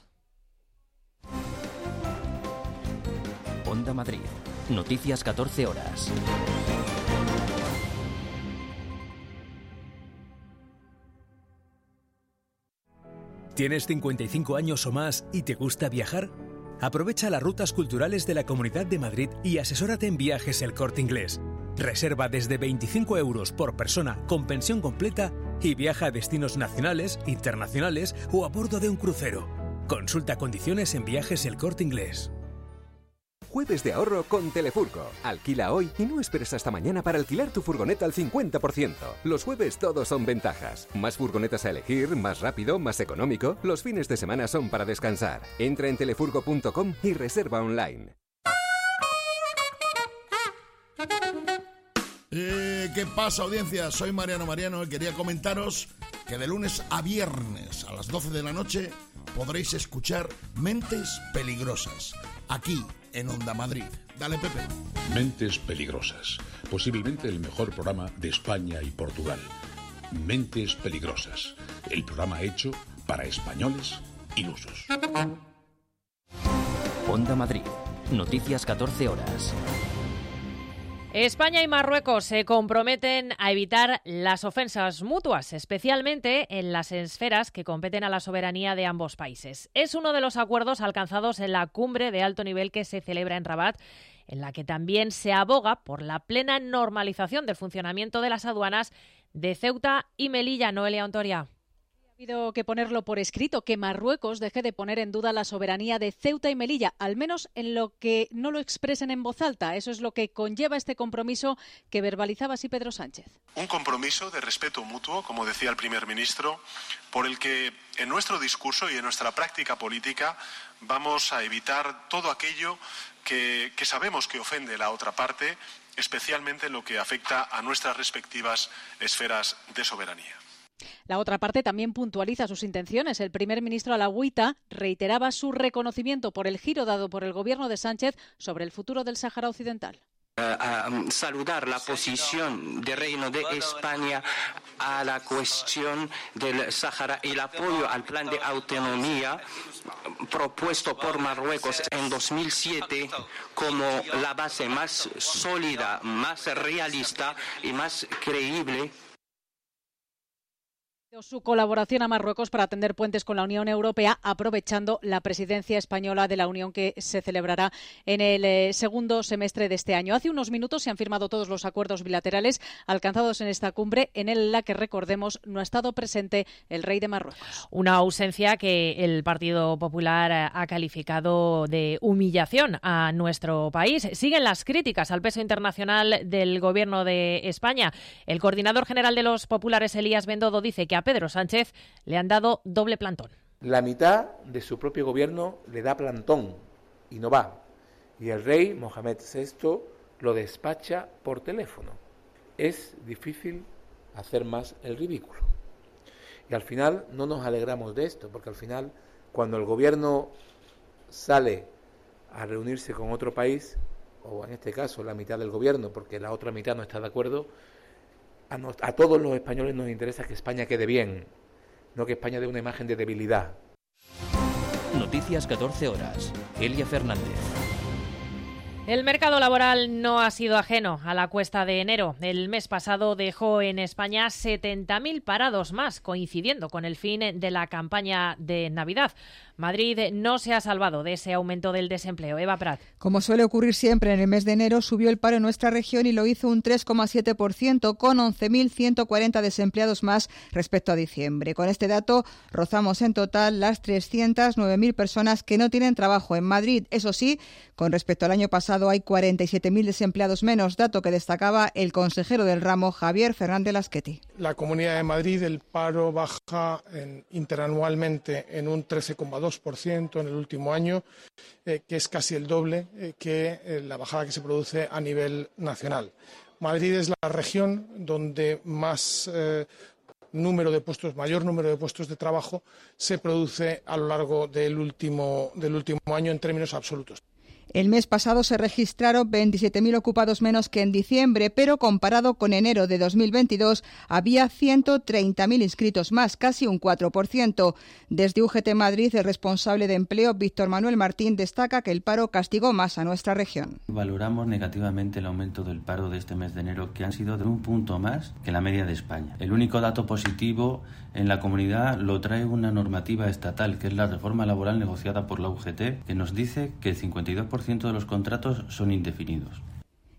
Onda Madrid. Noticias catorce horas. ¿Tienes cincuenta y cinco años o más y te gusta viajar? Aprovecha las rutas culturales de la Comunidad de Madrid y asesórate en Viajes El Corte Inglés. Reserva desde veinticinco euros por persona con pensión completa y viaja a destinos nacionales, internacionales o a bordo de un crucero. Consulta condiciones en Viajes El Corte Inglés. jueves de ahorro con Telefurgo. Alquila hoy y no esperes hasta mañana para alquilar tu furgoneta al cincuenta por ciento. Los jueves todos son ventajas. Más furgonetas a elegir, más rápido, más económico. Los fines de semana son para descansar. Entra en telefurgo punto com y reserva online. Eh, ¿Qué pasa, audiencia? Soy Mariano Mariano y quería comentaros que de lunes a viernes a las doce de la noche podréis escuchar Mentes Peligrosas, aquí en Onda Madrid. Dale, Pepe. Mentes Peligrosas, posiblemente el mejor programa de España y Portugal. Mentes Peligrosas, el programa hecho para españoles ilusos. Onda Madrid, noticias catorce horas. España y Marruecos se comprometen a evitar las ofensas mutuas, especialmente en las esferas que competen a la soberanía de ambos países. Es uno de los acuerdos alcanzados en la cumbre de alto nivel que se celebra en Rabat, en la que también se aboga por la plena normalización del funcionamiento de las aduanas de Ceuta y Melilla. Noelia Ontoria. Ha habido que ponerlo por escrito, que Marruecos deje de poner en duda la soberanía de Ceuta y Melilla, al menos en lo que no lo expresen en voz alta. Eso es lo que conlleva este compromiso que verbalizaba así Pedro Sánchez. Un compromiso de respeto mutuo, como decía el primer ministro, por el que en nuestro discurso y en nuestra práctica política vamos a evitar todo aquello que, que sabemos que ofende a la otra parte, especialmente en lo que afecta a nuestras respectivas esferas de soberanía. La otra parte también puntualiza sus intenciones. El primer ministro Alagüita reiteraba su reconocimiento por el giro dado por el gobierno de Sánchez sobre el futuro del Sáhara Occidental. A saludar la posición del Reino de España a la cuestión del Sáhara y el apoyo al plan de autonomía propuesto por Marruecos en dos mil siete como la base más sólida, más realista y más creíble. Su colaboración a Marruecos para tender puentes con la Unión Europea, aprovechando la presidencia española de la Unión que se celebrará en el eh, segundo semestre de este año. Hace unos minutos se han firmado todos los acuerdos bilaterales alcanzados en esta cumbre, en la que, recordemos, no ha estado presente el rey de Marruecos. Una ausencia que el Partido Popular ha calificado de humillación a nuestro país. Siguen las críticas al peso internacional del Gobierno de España. El coordinador general de los populares, Elías Bendodo, dice que a Pedro Sánchez le han dado doble plantón. La mitad de su propio gobierno le da plantón y no va. Y el rey Mohamed sexto lo despacha por teléfono. Es difícil hacer más el ridículo. Y al final no nos alegramos de esto, porque al final cuando el gobierno sale a reunirse con otro país, o en este caso la mitad del gobierno, porque la otra mitad no está de acuerdo, A, nos, a todos los españoles nos interesa que España quede bien, no que España dé una imagen de debilidad. Noticias catorce horas. Elia Fernández. El mercado laboral no ha sido ajeno a la cuesta de enero. El mes pasado dejó en España setenta mil parados más, coincidiendo con el fin de la campaña de Navidad. Madrid no se ha salvado de ese aumento del desempleo. Eva Prat. Como suele ocurrir siempre, en el mes de enero subió el paro en nuestra región y lo hizo un tres coma siete por ciento, con once mil ciento cuarenta desempleados más respecto a diciembre. Con este dato rozamos en total las trescientas nueve mil personas que no tienen trabajo en Madrid. Eso sí, con respecto al año pasado hay cuarenta y siete mil desempleados menos, dato que destacaba el consejero del ramo, Javier Fernández Lasqueti. La Comunidad de Madrid, el paro baja en, interanualmente en un trece coma dos por ciento en el último año, eh, que es casi el doble eh, que eh, la bajada que se produce a nivel nacional. Madrid es la región donde más eh, número de puestos, mayor número de puestos de trabajo se produce a lo largo del último, del último año en términos absolutos. El mes pasado se registraron veintisiete mil ocupados menos que en diciembre, pero comparado con enero de dos mil veintidós había ciento treinta mil inscritos más, casi un cuatro por ciento. Desde U G T Madrid, el responsable de empleo, Víctor Manuel Martín, destaca que el paro castigó más a nuestra región. Valoramos negativamente el aumento del paro de este mes de enero, que han sido de un punto más que la media de España. El único dato positivo en la comunidad lo trae una normativa estatal, que es la reforma laboral negociada por la U G T, que nos dice que el cincuenta y dos por ciento de los contratos son indefinidos.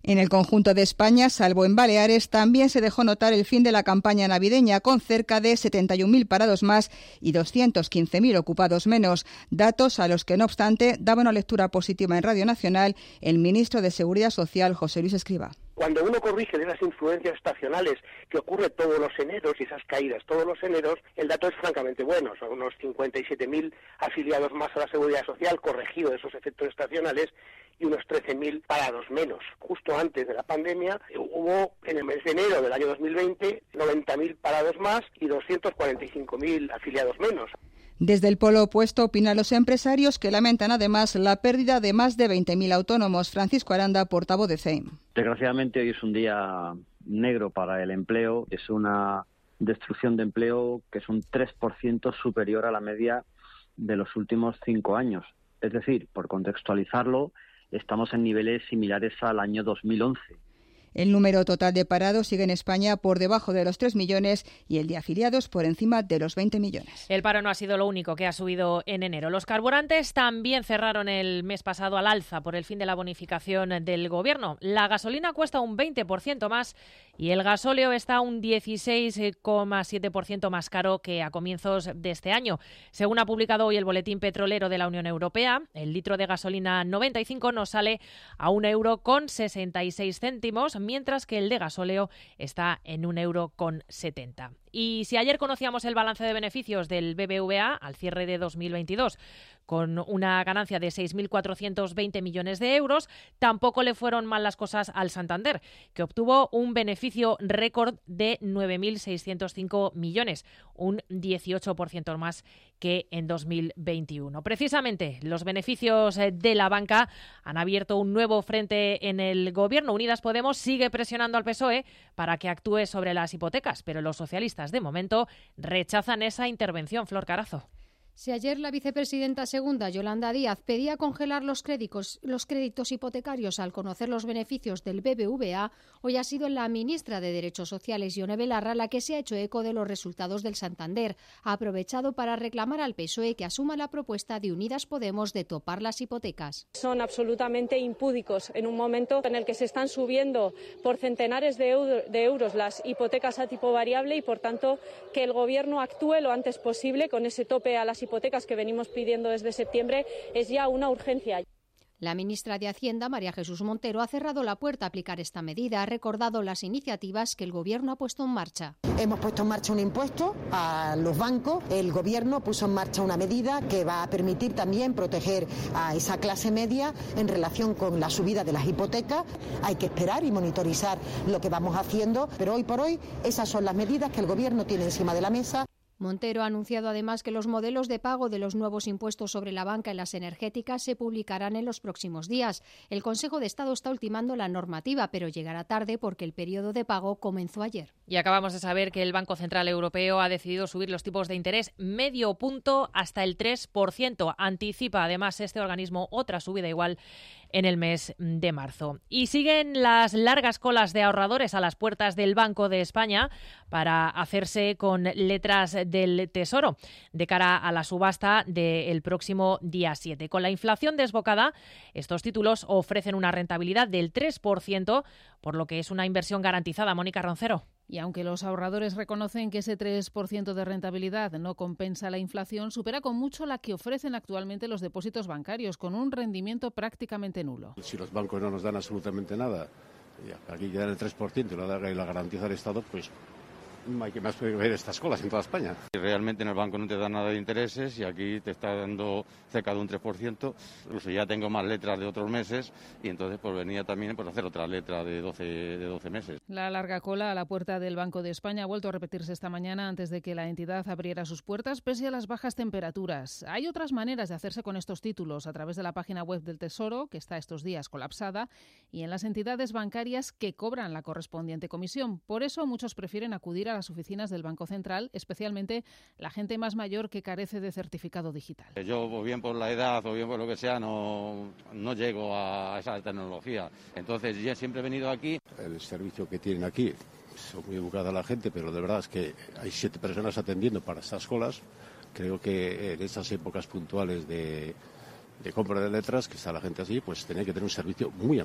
En el conjunto de España, salvo en Baleares, también se dejó notar el fin de la campaña navideña, con cerca de setenta y un mil parados más y doscientos quince mil ocupados menos, datos a los que, no obstante, daba una lectura positiva en Radio Nacional el ministro de Seguridad Social, José Luis Escrivá. Cuando uno corrige de esas influencias estacionales que ocurre todos los eneros y esas caídas todos los eneros, el dato es francamente bueno. Son unos cincuenta y siete mil afiliados más a la Seguridad Social, corregido de esos efectos estacionales, y unos trece mil parados menos. Justo antes de la pandemia hubo, en el mes de enero del año dos mil veinte, noventa mil parados más y doscientos cuarenta y cinco mil afiliados menos. Desde el polo opuesto opinan los empresarios, que lamentan además la pérdida de más de veinte mil autónomos. Francisco Aranda, portavoz de C E I M. Desgraciadamente hoy es un día negro para el empleo. Es una destrucción de empleo que es un tres por ciento superior a la media de los últimos cinco años. Es decir, por contextualizarlo, estamos en niveles similares al año dos mil once. El número total de parados sigue en España por debajo de los tres millones y el de afiliados por encima de los veinte millones. El paro no ha sido lo único que ha subido en enero. Los carburantes también cerraron el mes pasado al alza por el fin de la bonificación del Gobierno. La gasolina cuesta un veinte por ciento más y el gasóleo está un dieciséis coma siete por ciento más caro que a comienzos de este año. Según ha publicado hoy el Boletín Petrolero de la Unión Europea, el litro de gasolina noventa y cinco nos sale a un euro con sesenta y seis céntimos, mientras que el de gasóleo está en un euro con setenta. Y si ayer conocíamos el balance de beneficios del B B V A al cierre de dos mil veintidós, con una ganancia de seis mil cuatrocientos veinte millones de euros, tampoco le fueron mal las cosas al Santander, que obtuvo un beneficio récord de nueve mil seiscientos cinco millones, un dieciocho por ciento más que en dos mil veintiuno. Precisamente, los beneficios de la banca han abierto un nuevo frente en el Gobierno. Unidas Podemos sigue presionando al P S O E para que actúe sobre las hipotecas, pero los socialistas, de momento, rechazan esa intervención. Flor Carazo. Si ayer la vicepresidenta segunda, Yolanda Díaz, pedía congelar los créditos, los créditos hipotecarios al conocer los beneficios del B B V A, hoy ha sido la ministra de Derechos Sociales, Ione Belarra, la que se ha hecho eco de los resultados del Santander. Ha aprovechado para reclamar al P S O E que asuma la propuesta de Unidas Podemos de topar las hipotecas. Son absolutamente impúdicos en un momento en el que se están subiendo por centenares de, euro, de euros las hipotecas a tipo variable y, por tanto, que el Gobierno actúe lo antes posible con ese tope a las hipotecas que venimos pidiendo desde septiembre es ya una urgencia. La ministra de Hacienda, María Jesús Montero, ha cerrado la puerta a aplicar esta medida. Ha recordado las iniciativas que el Gobierno ha puesto en marcha. Hemos puesto en marcha un impuesto a los bancos. El Gobierno puso en marcha una medida que va a permitir también proteger a esa clase media en relación con la subida de las hipotecas. Hay que esperar y monitorizar lo que vamos haciendo, pero hoy por hoy esas son las medidas que el Gobierno tiene encima de la mesa. Montero ha anunciado además que los modelos de pago de los nuevos impuestos sobre la banca en las energéticas se publicarán en los próximos días. El Consejo de Estado está ultimando la normativa, pero llegará tarde porque el periodo de pago comenzó ayer. Y acabamos de saber que el Banco Central Europeo ha decidido subir los tipos de interés medio punto hasta el tres por ciento. Anticipa además este organismo otra subida igual en el mes de marzo. Y siguen las largas colas de ahorradores a las puertas del Banco de España para hacerse con letras del Tesoro de cara a la subasta del próximo día siete. Con la inflación desbocada, estos títulos ofrecen una rentabilidad del tres por ciento, por lo que es una inversión garantizada. Mónica Roncero. Y aunque los ahorradores reconocen que ese tres por ciento de rentabilidad no compensa la inflación, supera con mucho la que ofrecen actualmente los depósitos bancarios, con un rendimiento prácticamente nulo. Si los bancos no nos dan absolutamente nada, aquí quedan el tres por ciento y la, la garantiza el Estado, pues hay que más ver estas colas en toda España. Realmente en el banco no te da nada de intereses y aquí te está dando cerca de un tres por ciento. Incluso ya tengo más letras de otros meses y entonces pues venía también pues, hacer otra letra de doce, de doce meses. La larga cola a la puerta del Banco de España ha vuelto a repetirse esta mañana antes de que la entidad abriera sus puertas, pese a las bajas temperaturas. Hay otras maneras de hacerse con estos títulos a través de la página web del Tesoro, que está estos días colapsada, y en las entidades bancarias que cobran la correspondiente comisión. Por eso muchos prefieren acudir a las oficinas del Banco Central, especialmente la gente más mayor que carece de certificado digital. Yo, o bien por la edad o bien por lo que sea, no, no llego a esa tecnología. Entonces, yo siempre he venido aquí. El servicio que tienen aquí, son muy educada la gente, pero de verdad es que hay siete personas atendiendo para estas colas. Creo que en estas épocas puntuales de... de compra de letras, que está la gente así, pues tiene que tener un servicio muy ampliado.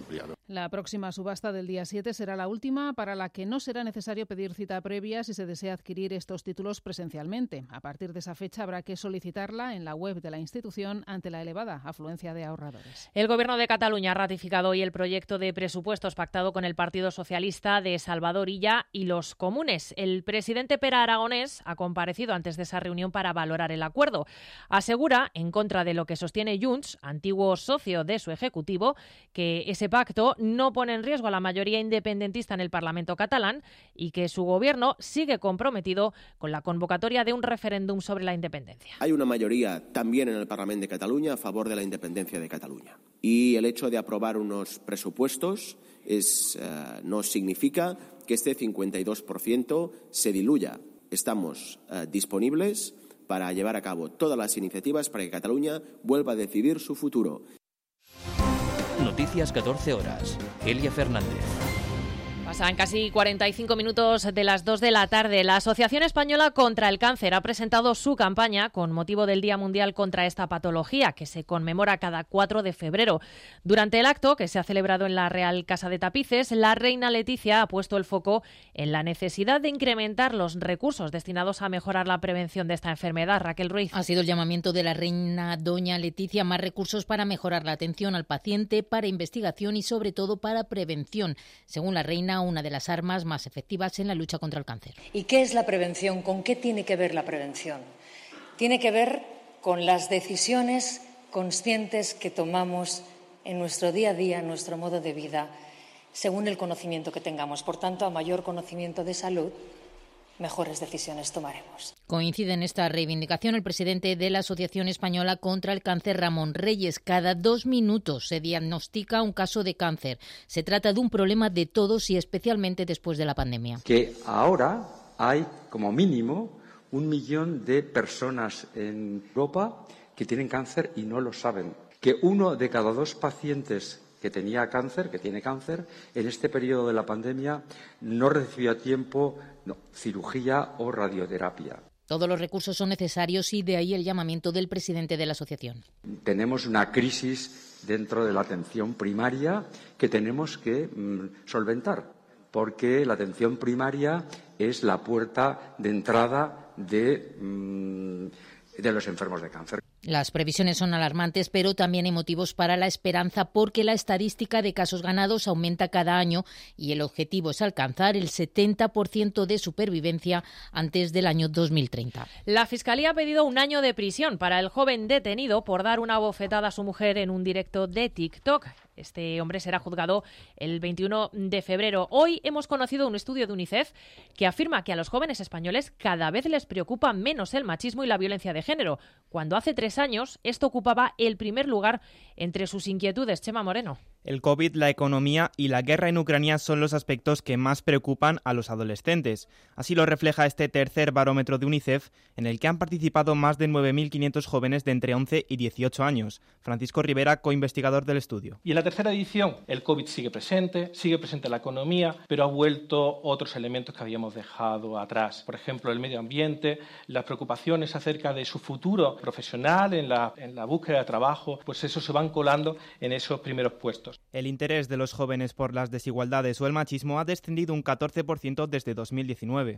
La próxima subasta del día siete será la última, para la que no será necesario pedir cita previa si se desea adquirir estos títulos presencialmente. A partir de esa fecha habrá que solicitarla en la web de la institución ante la elevada afluencia de ahorradores. El Gobierno de Cataluña ha ratificado hoy el proyecto de presupuestos pactado con el Partido Socialista de Salvador Illa y los comunes. El presidente Pere Aragonés ha comparecido antes de esa reunión para valorar el acuerdo. Asegura, en contra de lo que sostiene Junts, antiguo socio de su ejecutivo, que ese pacto no pone en riesgo a la mayoría independentista en el Parlamento catalán y que su gobierno sigue comprometido con la convocatoria de un referéndum sobre la independencia. Hay una mayoría también en el Parlamento de Cataluña a favor de la independencia de Cataluña. Y el hecho de aprobar unos presupuestos es, uh, no significa que este cincuenta y dos por ciento se diluya. Estamos uh, disponibles para llevar a cabo todas las iniciativas para que Cataluña vuelva a decidir su futuro. Noticias catorce horas. Elia Fernández. Pasan casi cuarenta y cinco minutos de las dos de la tarde. La Asociación Española contra el Cáncer ha presentado su campaña con motivo del Día Mundial contra esta patología, que se conmemora cada cuatro de febrero. Durante el acto, que se ha celebrado en la Real Casa de Tapices, la reina Leticia ha puesto el foco en la necesidad de incrementar los recursos destinados a mejorar la prevención de esta enfermedad. Raquel Ruiz. Ha sido el llamamiento de la reina doña Leticia: más recursos para mejorar la atención al paciente, para investigación y sobre todo para prevención. Según la reina, una de las armas más efectivas en la lucha contra el cáncer. ¿Y qué es la prevención? ¿Con qué tiene que ver la prevención? Tiene que ver con las decisiones conscientes que tomamos en nuestro día a día, en nuestro modo de vida, según el conocimiento que tengamos. Por tanto, a mayor conocimiento de salud, mejores decisiones tomaremos. Coincide en esta reivindicación el presidente de la Asociación Española contra el Cáncer, Ramón Reyes. Cada dos minutos se diagnostica un caso de cáncer. Se trata de un problema de todos y especialmente después de la pandemia. Que ahora hay como mínimo un millón de personas en Europa que tienen cáncer y no lo saben. Que uno de cada dos pacientes que tenía cáncer, que tiene cáncer, en este periodo de la pandemia no recibió a tiempo no, cirugía o radioterapia. Todos los recursos son necesarios y de ahí el llamamiento del presidente de la asociación. Tenemos una crisis dentro de la atención primaria que tenemos que mm, solventar, porque la atención primaria es la puerta de entrada de, mm, de los enfermos de cáncer. Las previsiones son alarmantes, pero también hay motivos para la esperanza, porque la estadística de casos ganados aumenta cada año y el objetivo es alcanzar el setenta por ciento de supervivencia antes del año dos mil treinta. La Fiscalía ha pedido un año de prisión para el joven detenido por dar una bofetada a su mujer en un directo de TikTok. Este hombre será juzgado el veintiuno de febrero. Hoy hemos conocido un estudio de UNICEF que afirma que a los jóvenes españoles cada vez les preocupa menos el machismo y la violencia de género, cuando hace tres años esto ocupaba el primer lugar entre sus inquietudes. Chema Moreno. El COVID, la economía y la guerra en Ucrania son los aspectos que más preocupan a los adolescentes. Así lo refleja este tercer barómetro de UNICEF, en el que han participado más de nueve mil quinientos jóvenes de entre once y dieciocho años. Francisco Rivera, coinvestigador del estudio. Y en la tercera edición, el COVID sigue presente, sigue presente la economía, pero ha vuelto otros elementos que habíamos dejado atrás. Por ejemplo, el medio ambiente, las preocupaciones acerca de su futuro profesional, en la, en la búsqueda de trabajo, pues eso se van colando en esos primeros puestos. El interés de los jóvenes por las desigualdades o el machismo ha descendido un catorce por ciento desde dos mil diecinueve.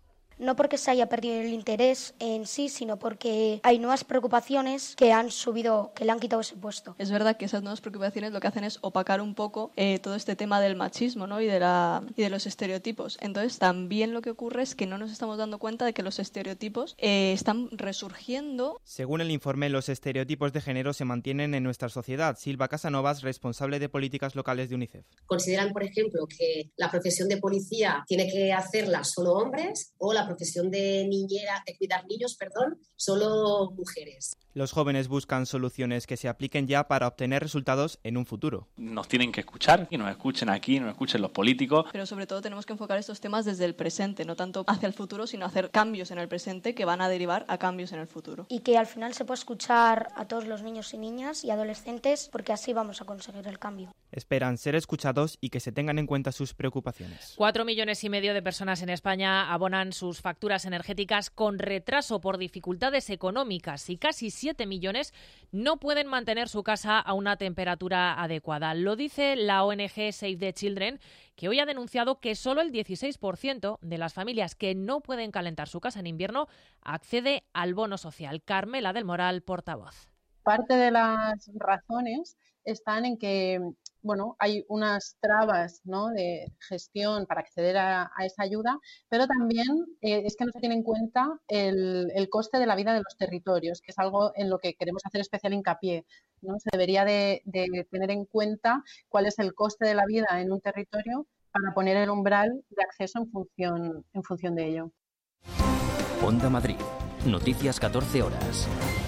No porque se haya perdido el interés en sí, sino porque hay nuevas preocupaciones que han subido, que le han quitado ese puesto. Es verdad que esas nuevas preocupaciones lo que hacen es opacar un poco eh, todo este tema del machismo, ¿no? y, de la, y de los estereotipos. Entonces, también lo que ocurre es que no nos estamos dando cuenta de que los estereotipos eh, están resurgiendo. Según el informe, los estereotipos de género se mantienen en nuestra sociedad. Silva Casanovas, responsable de políticas locales de UNICEF. Consideran, por ejemplo, que la profesión de policía tiene que hacerla solo hombres, o la profesión de niñera, de cuidar niños, perdón, solo mujeres. Los jóvenes buscan soluciones que se apliquen ya para obtener resultados en un futuro. Nos tienen que escuchar, que nos escuchen aquí, nos escuchen los políticos. Pero sobre todo tenemos que enfocar estos temas desde el presente, no tanto hacia el futuro, sino hacer cambios en el presente que van a derivar a cambios en el futuro. Y que al final se pueda escuchar a todos los niños y niñas y adolescentes, porque así vamos a conseguir el cambio. Esperan ser escuchados y que se tengan en cuenta sus preocupaciones. Cuatro millones y medio de personas en España abonan sus facturas energéticas con retraso por dificultades económicas y casi diecisiete millones no pueden mantener su casa a una temperatura adecuada. Lo dice la O N G Save the Children, que hoy ha denunciado que solo el dieciséis por ciento de las familias que no pueden calentar su casa en invierno accede al bono social. Carmela del Moral, portavoz. Parte de las razones están en que, bueno, hay unas trabas, ¿no?, de gestión para acceder a, a esa ayuda, pero también eh, es que no se tiene en cuenta el, el coste de la vida de los territorios, que es algo en lo que queremos hacer especial hincapié, ¿no? Se debería de, de tener en cuenta cuál es el coste de la vida en un territorio para poner el umbral de acceso en función, en función de ello. Onda Madrid. Noticias catorce horas.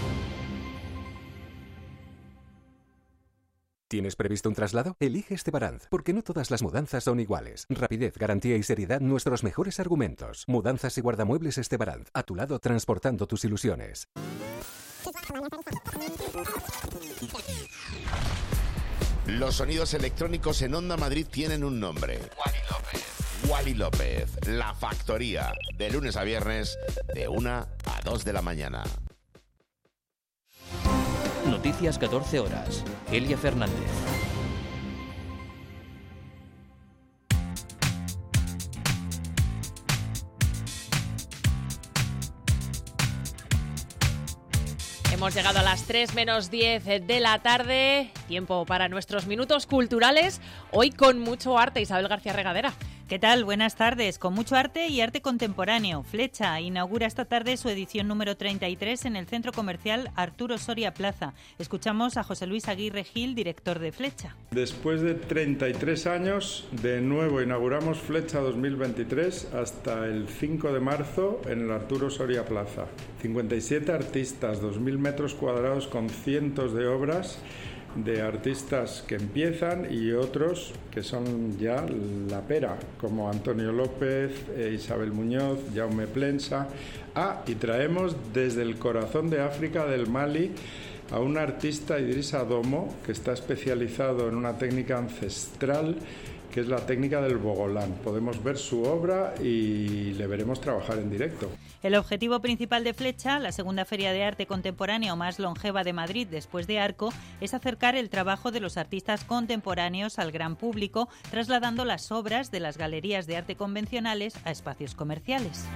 ¿Tienes previsto un traslado? Elige Estebaranz, porque no todas las mudanzas son iguales. Rapidez, garantía y seriedad, nuestros mejores argumentos. Mudanzas y guardamuebles Estebaranz, a tu lado transportando tus ilusiones. Los sonidos electrónicos en Onda Madrid tienen un nombre. Wally López. Wally López, La Factoría, de lunes a viernes, de una a dos de la mañana. Noticias catorce horas. Elia Fernández. Hemos llegado a las tres menos diez de la tarde. Tiempo para nuestros minutos culturales. Hoy con mucho arte. Isabel García Regadera. ¿Qué tal? Buenas tardes. Con mucho arte y arte contemporáneo. Flecha inaugura esta tarde su edición número treinta y tres en el centro comercial Arturo Soria Plaza. Escuchamos a José Luis Aguirre Gil, director de Flecha. Después de treinta y tres años, de nuevo inauguramos Flecha dos mil veintitrés hasta el cinco de marzo en el Arturo Soria Plaza. cincuenta y siete artistas, dos mil metros cuadrados con cientos de obras de artistas que empiezan y otros que son ya la pera, como Antonio López, eh, Isabel Muñoz, Jaume Plensa. Ah, y traemos desde el corazón de África, del Mali, a un artista, Idrissa Domo, que está especializado en una técnica ancestral que es la técnica del bogolán. Podemos ver su obra y le veremos trabajar en directo. El objetivo principal de Flecha, la segunda feria de arte contemporáneo más longeva de Madrid después de Arco, es acercar el trabajo de los artistas contemporáneos al gran público, trasladando las obras de las galerías de arte convencionales a espacios comerciales.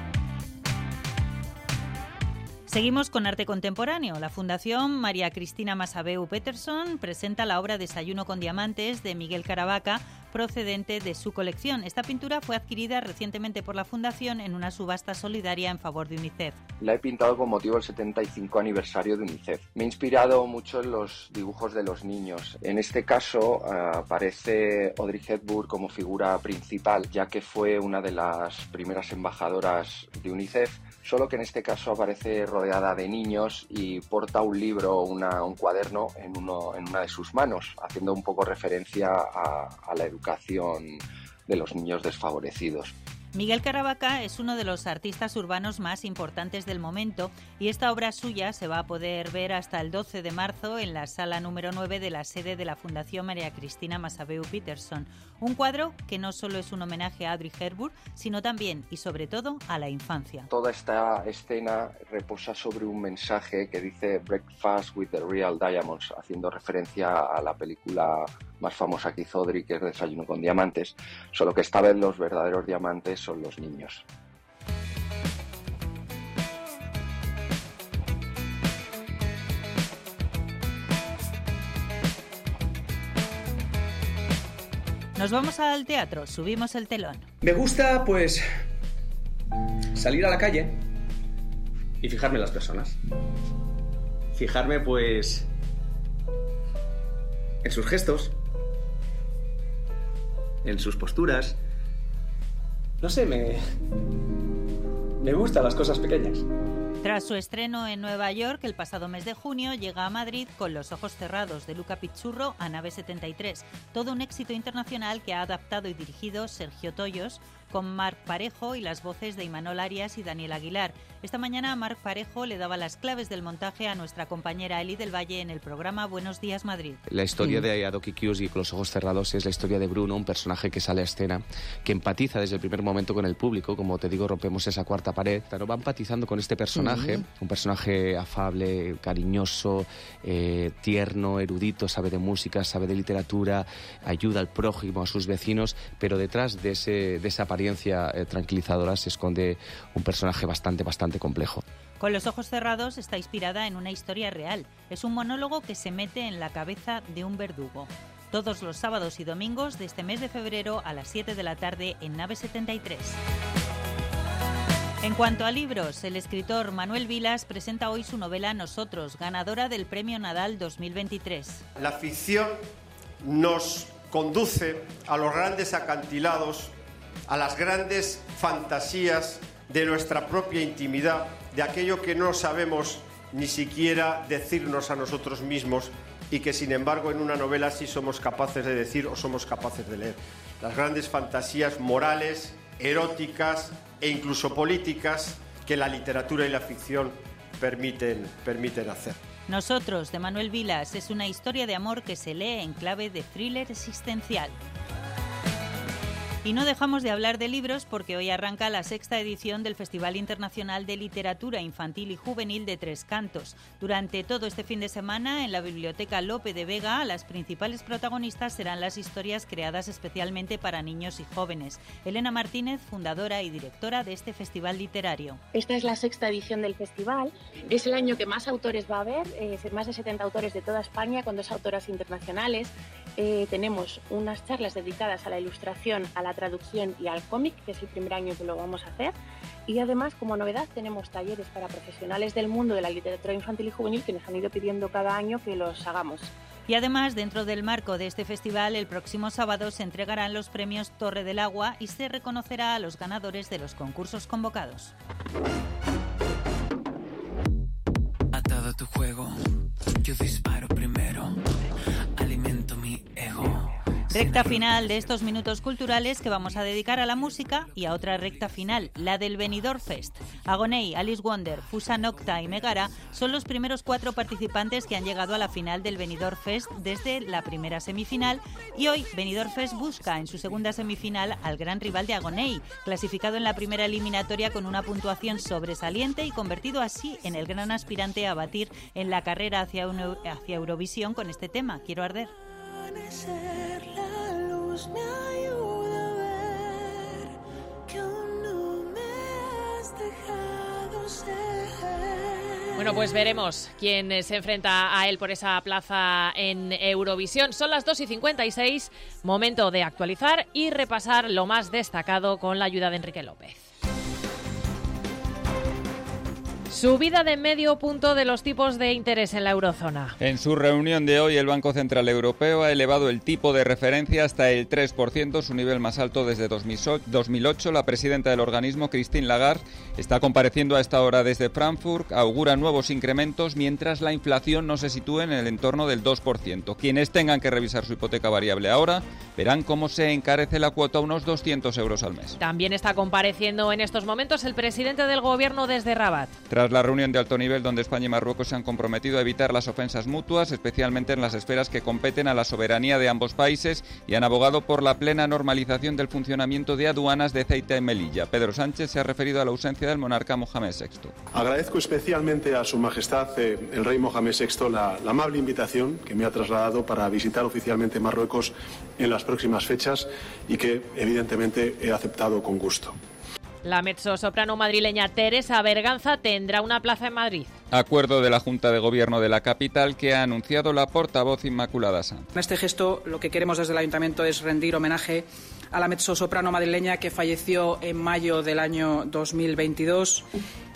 Seguimos con arte contemporáneo. La Fundación María Cristina Massabeu Peterson presenta la obra Desayuno con diamantes de Miguel Caravaca, procedente de su colección. Esta pintura fue adquirida recientemente por la Fundación en una subasta solidaria en favor de UNICEF. La he pintado con motivo del setenta y cinco aniversario de UNICEF. Me he inspirado mucho en los dibujos de los niños. En este caso uh, aparece Audrey Hepburn como figura principal, ya que fue una de las primeras embajadoras de UNICEF. Solo que en este caso aparece rodeada de niños y porta un libro, una, un cuaderno en, uno, en una de sus manos, haciendo un poco referencia a, a la educación de los niños desfavorecidos. Miguel Caravaca es uno de los artistas urbanos más importantes del momento y esta obra suya se va a poder ver hasta el doce de marzo en la sala número nueve de la sede de la Fundación María Cristina Massabeu Peterson. Un cuadro que no solo es un homenaje a Audrey Hepburn, sino también y sobre todo a la infancia. Toda esta escena reposa sobre un mensaje que dice Breakfast with the Real Diamonds, haciendo referencia a la película más famosa que hizo Audrey, que es Desayuno con diamantes, solo que esta vez los verdaderos diamantes son los niños. Nos vamos al teatro, subimos el telón. Me gusta, pues, salir a la calle y fijarme en las personas. Fijarme, pues, en sus gestos, en sus posturas. No sé, me... me gustan las cosas pequeñas. Tras su estreno en Nueva York el pasado mes de junio, llega a Madrid Con los ojos cerrados, de Luca Pizzurro, a Nave setenta y tres. Todo un éxito internacional que ha adaptado y dirigido Sergio Toyos, con Marc Parejo y las voces de Imanol Arias y Daniel Aguilar. Esta mañana Marc Parejo le daba las claves del montaje a nuestra compañera Eli del Valle en el programa Buenos Días Madrid. La historia de Adoki Kyusi con los ojos cerrados es la historia de Bruno, un personaje que sale a escena, que empatiza desde el primer momento con el público. Como te digo, rompemos esa cuarta pared. Claro, va empatizando con este personaje, uh-huh. un personaje afable, cariñoso, eh, tierno, erudito, sabe de música, sabe de literatura, ayuda al prójimo, a sus vecinos, pero detrás de, ese, de esa apariencia eh, tranquilizadora se esconde un personaje bastante, bastante complejo. Con los ojos cerrados está inspirada en una historia real. Es un monólogo que se mete en la cabeza de un verdugo. Todos los sábados y domingos de este mes de febrero a las siete de la tarde en Nave setenta y tres. En cuanto a libros, el escritor Manuel Vilas presenta hoy su novela Nosotros, ganadora del Premio Nadal dos mil veintitrés. La ficción nos conduce a los grandes acantilados, a las grandes fantasías de nuestra propia intimidad, de aquello que no sabemos ni siquiera decirnos a nosotros mismos y que sin embargo en una novela sí somos capaces de decir o somos capaces de leer. Las grandes fantasías morales, eróticas e incluso políticas que la literatura y la ficción permiten, permiten hacer. Nosotros, de Manuel Vilas, es una historia de amor que se lee en clave de thriller existencial. Y no dejamos de hablar de libros porque hoy arranca la sexta edición del Festival Internacional de Literatura Infantil y Juvenil de Tres Cantos. Durante todo este fin de semana, en la Biblioteca Lope de Vega, las principales protagonistas serán las historias creadas especialmente para niños y jóvenes. Elena Martínez, fundadora y directora de este festival literario. Esta es la sexta edición del festival. Es el año que más autores va a haber, eh, más de setenta autores de toda España, con dos autoras internacionales. Eh, tenemos unas charlas dedicadas a la ilustración, a la traducción y al cómic, que es el primer año que lo vamos a hacer. Y además, como novedad, tenemos talleres para profesionales del mundo de la literatura infantil y juvenil que nos han ido pidiendo cada año que los hagamos. Y además, dentro del marco de este festival, el próximo sábado se entregarán los premios Torre del Agua y se reconocerá a los ganadores de los concursos convocados. Atado a tu juego, yo disparo primero, alimento mi ego. Recta final de estos minutos culturales que vamos a dedicar a la música y a otra recta final, la del Benidorm Fest. Agoney, Alice Wonder, Fusa Nocta y Megara son los primeros cuatro participantes que han llegado a la final del Benidorm Fest desde la primera semifinal y hoy Benidorm Fest busca en su segunda semifinal al gran rival de Agoney, clasificado en la primera eliminatoria con una puntuación sobresaliente y convertido así en el gran aspirante a batir en la carrera hacia, un, hacia Eurovisión con este tema, Quiero arder. La luz me ayuda a ver que aún no me has dejado ser. Bueno, pues veremos quién se enfrenta a él por esa plaza en Eurovisión. Son las dos y cincuenta y seis, momento de actualizar y repasar lo más destacado con la ayuda de Enrique López. Subida de medio punto de los tipos de interés en la eurozona. En su reunión de hoy, el Banco Central Europeo ha elevado el tipo de referencia hasta el tres por ciento, su nivel más alto desde dos mil ocho. La presidenta del organismo, Christine Lagarde, está compareciendo a esta hora desde Frankfurt, augura nuevos incrementos mientras la inflación no se sitúe en el entorno del dos por ciento. Quienes tengan que revisar su hipoteca variable ahora verán cómo se encarece la cuota a unos doscientos euros al mes. También está compareciendo en estos momentos el presidente del Gobierno desde Rabat. Tras la reunión de alto nivel donde España y Marruecos se han comprometido a evitar las ofensas mutuas, especialmente en las esferas que competen a la soberanía de ambos países, y han abogado por la plena normalización del funcionamiento de aduanas de Ceuta y Melilla. Pedro Sánchez se ha referido a la ausencia del monarca Mohamed sexto. Agradezco especialmente a Su Majestad eh, el Rey Mohamed sexto la, la amable invitación que me ha trasladado para visitar oficialmente Marruecos en las próximas fechas y que evidentemente he aceptado con gusto. La mezzosoprano madrileña Teresa Berganza tendrá una plaza en Madrid. Acuerdo de la Junta de Gobierno de la capital que ha anunciado la portavoz Inmaculada Sanz. En este gesto lo que queremos desde el Ayuntamiento es rendir homenaje a la mezzosoprano madrileña que falleció en mayo del año dos mil veintidós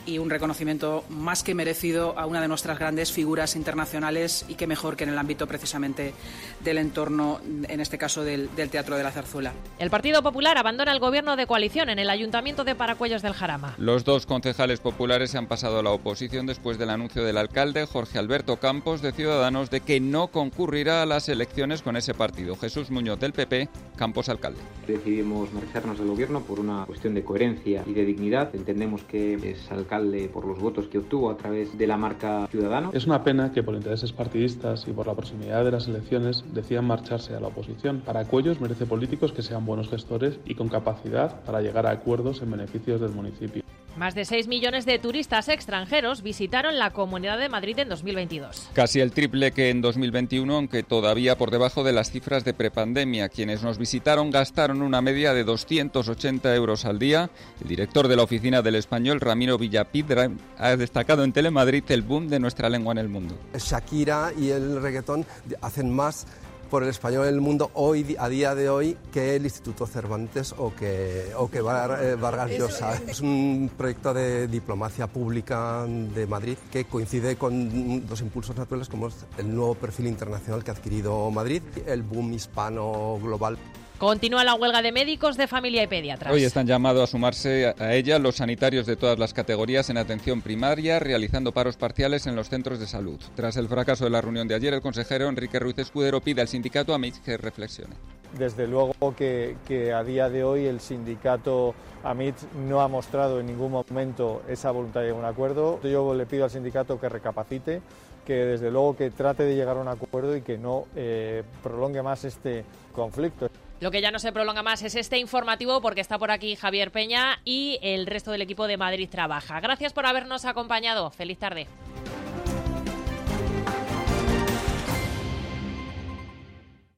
y un reconocimiento más que merecido a una de nuestras grandes figuras internacionales, y qué mejor que en el ámbito precisamente del entorno, en este caso del, del Teatro de la Zarzuela. El Partido Popular abandona el gobierno de coalición en el Ayuntamiento de Paracuellos del Jarama. Los dos concejales populares se han pasado a la oposición después del anuncio del alcalde Jorge Alberto Campos de Ciudadanos de que no concurrirá a las elecciones con ese partido. Jesús Muñoz del P P, Campos alcalde. Decidimos marcharnos del gobierno por una cuestión de coherencia y de dignidad. Entendemos que es alcalde por los votos que obtuvo a través de la marca Ciudadano. Es una pena que por intereses partidistas y por la proximidad de las elecciones decidan marcharse a la oposición. Paracuellos merece políticos que sean buenos gestores y con capacidad para llegar a acuerdos en beneficios del municipio. Más de seis millones de turistas extranjeros visitaron la Comunidad de Madrid en dos mil veintidós. Casi el triple que en dos mil veintiuno, aunque todavía por debajo de las cifras de prepandemia. Quienes nos visitaron gastaron una media de doscientos ochenta euros al día. El director de la Oficina del Español, Ramiro Villapidra, ha destacado en Telemadrid el boom de nuestra lengua en el mundo. Shakira y el reggaetón hacen más por el español en el mundo hoy, a día de hoy, que el Instituto Cervantes o que, o que Vargas Llosa. Es un proyecto de diplomacia pública de Madrid que coincide con dos impulsos naturales, como es el nuevo perfil internacional que ha adquirido Madrid, el boom hispano global. Continúa la huelga de médicos de familia y pediatras. Hoy están llamados a sumarse a ella los sanitarios de todas las categorías en atención primaria, realizando paros parciales en los centros de salud. Tras el fracaso de la reunión de ayer, el consejero Enrique Ruiz Escudero pide al sindicato AMITS que reflexione. Desde luego que, que a día de hoy el sindicato AMITS no ha mostrado en ningún momento esa voluntad de llegar a un acuerdo. Yo le pido al sindicato que recapacite, que desde luego que trate de llegar a un acuerdo y que no eh, prolongue más este conflicto. Lo que ya no se prolonga más es este informativo, porque está por aquí Javier Peña y el resto del equipo de Madrid Trabaja. Gracias por habernos acompañado. Feliz tarde.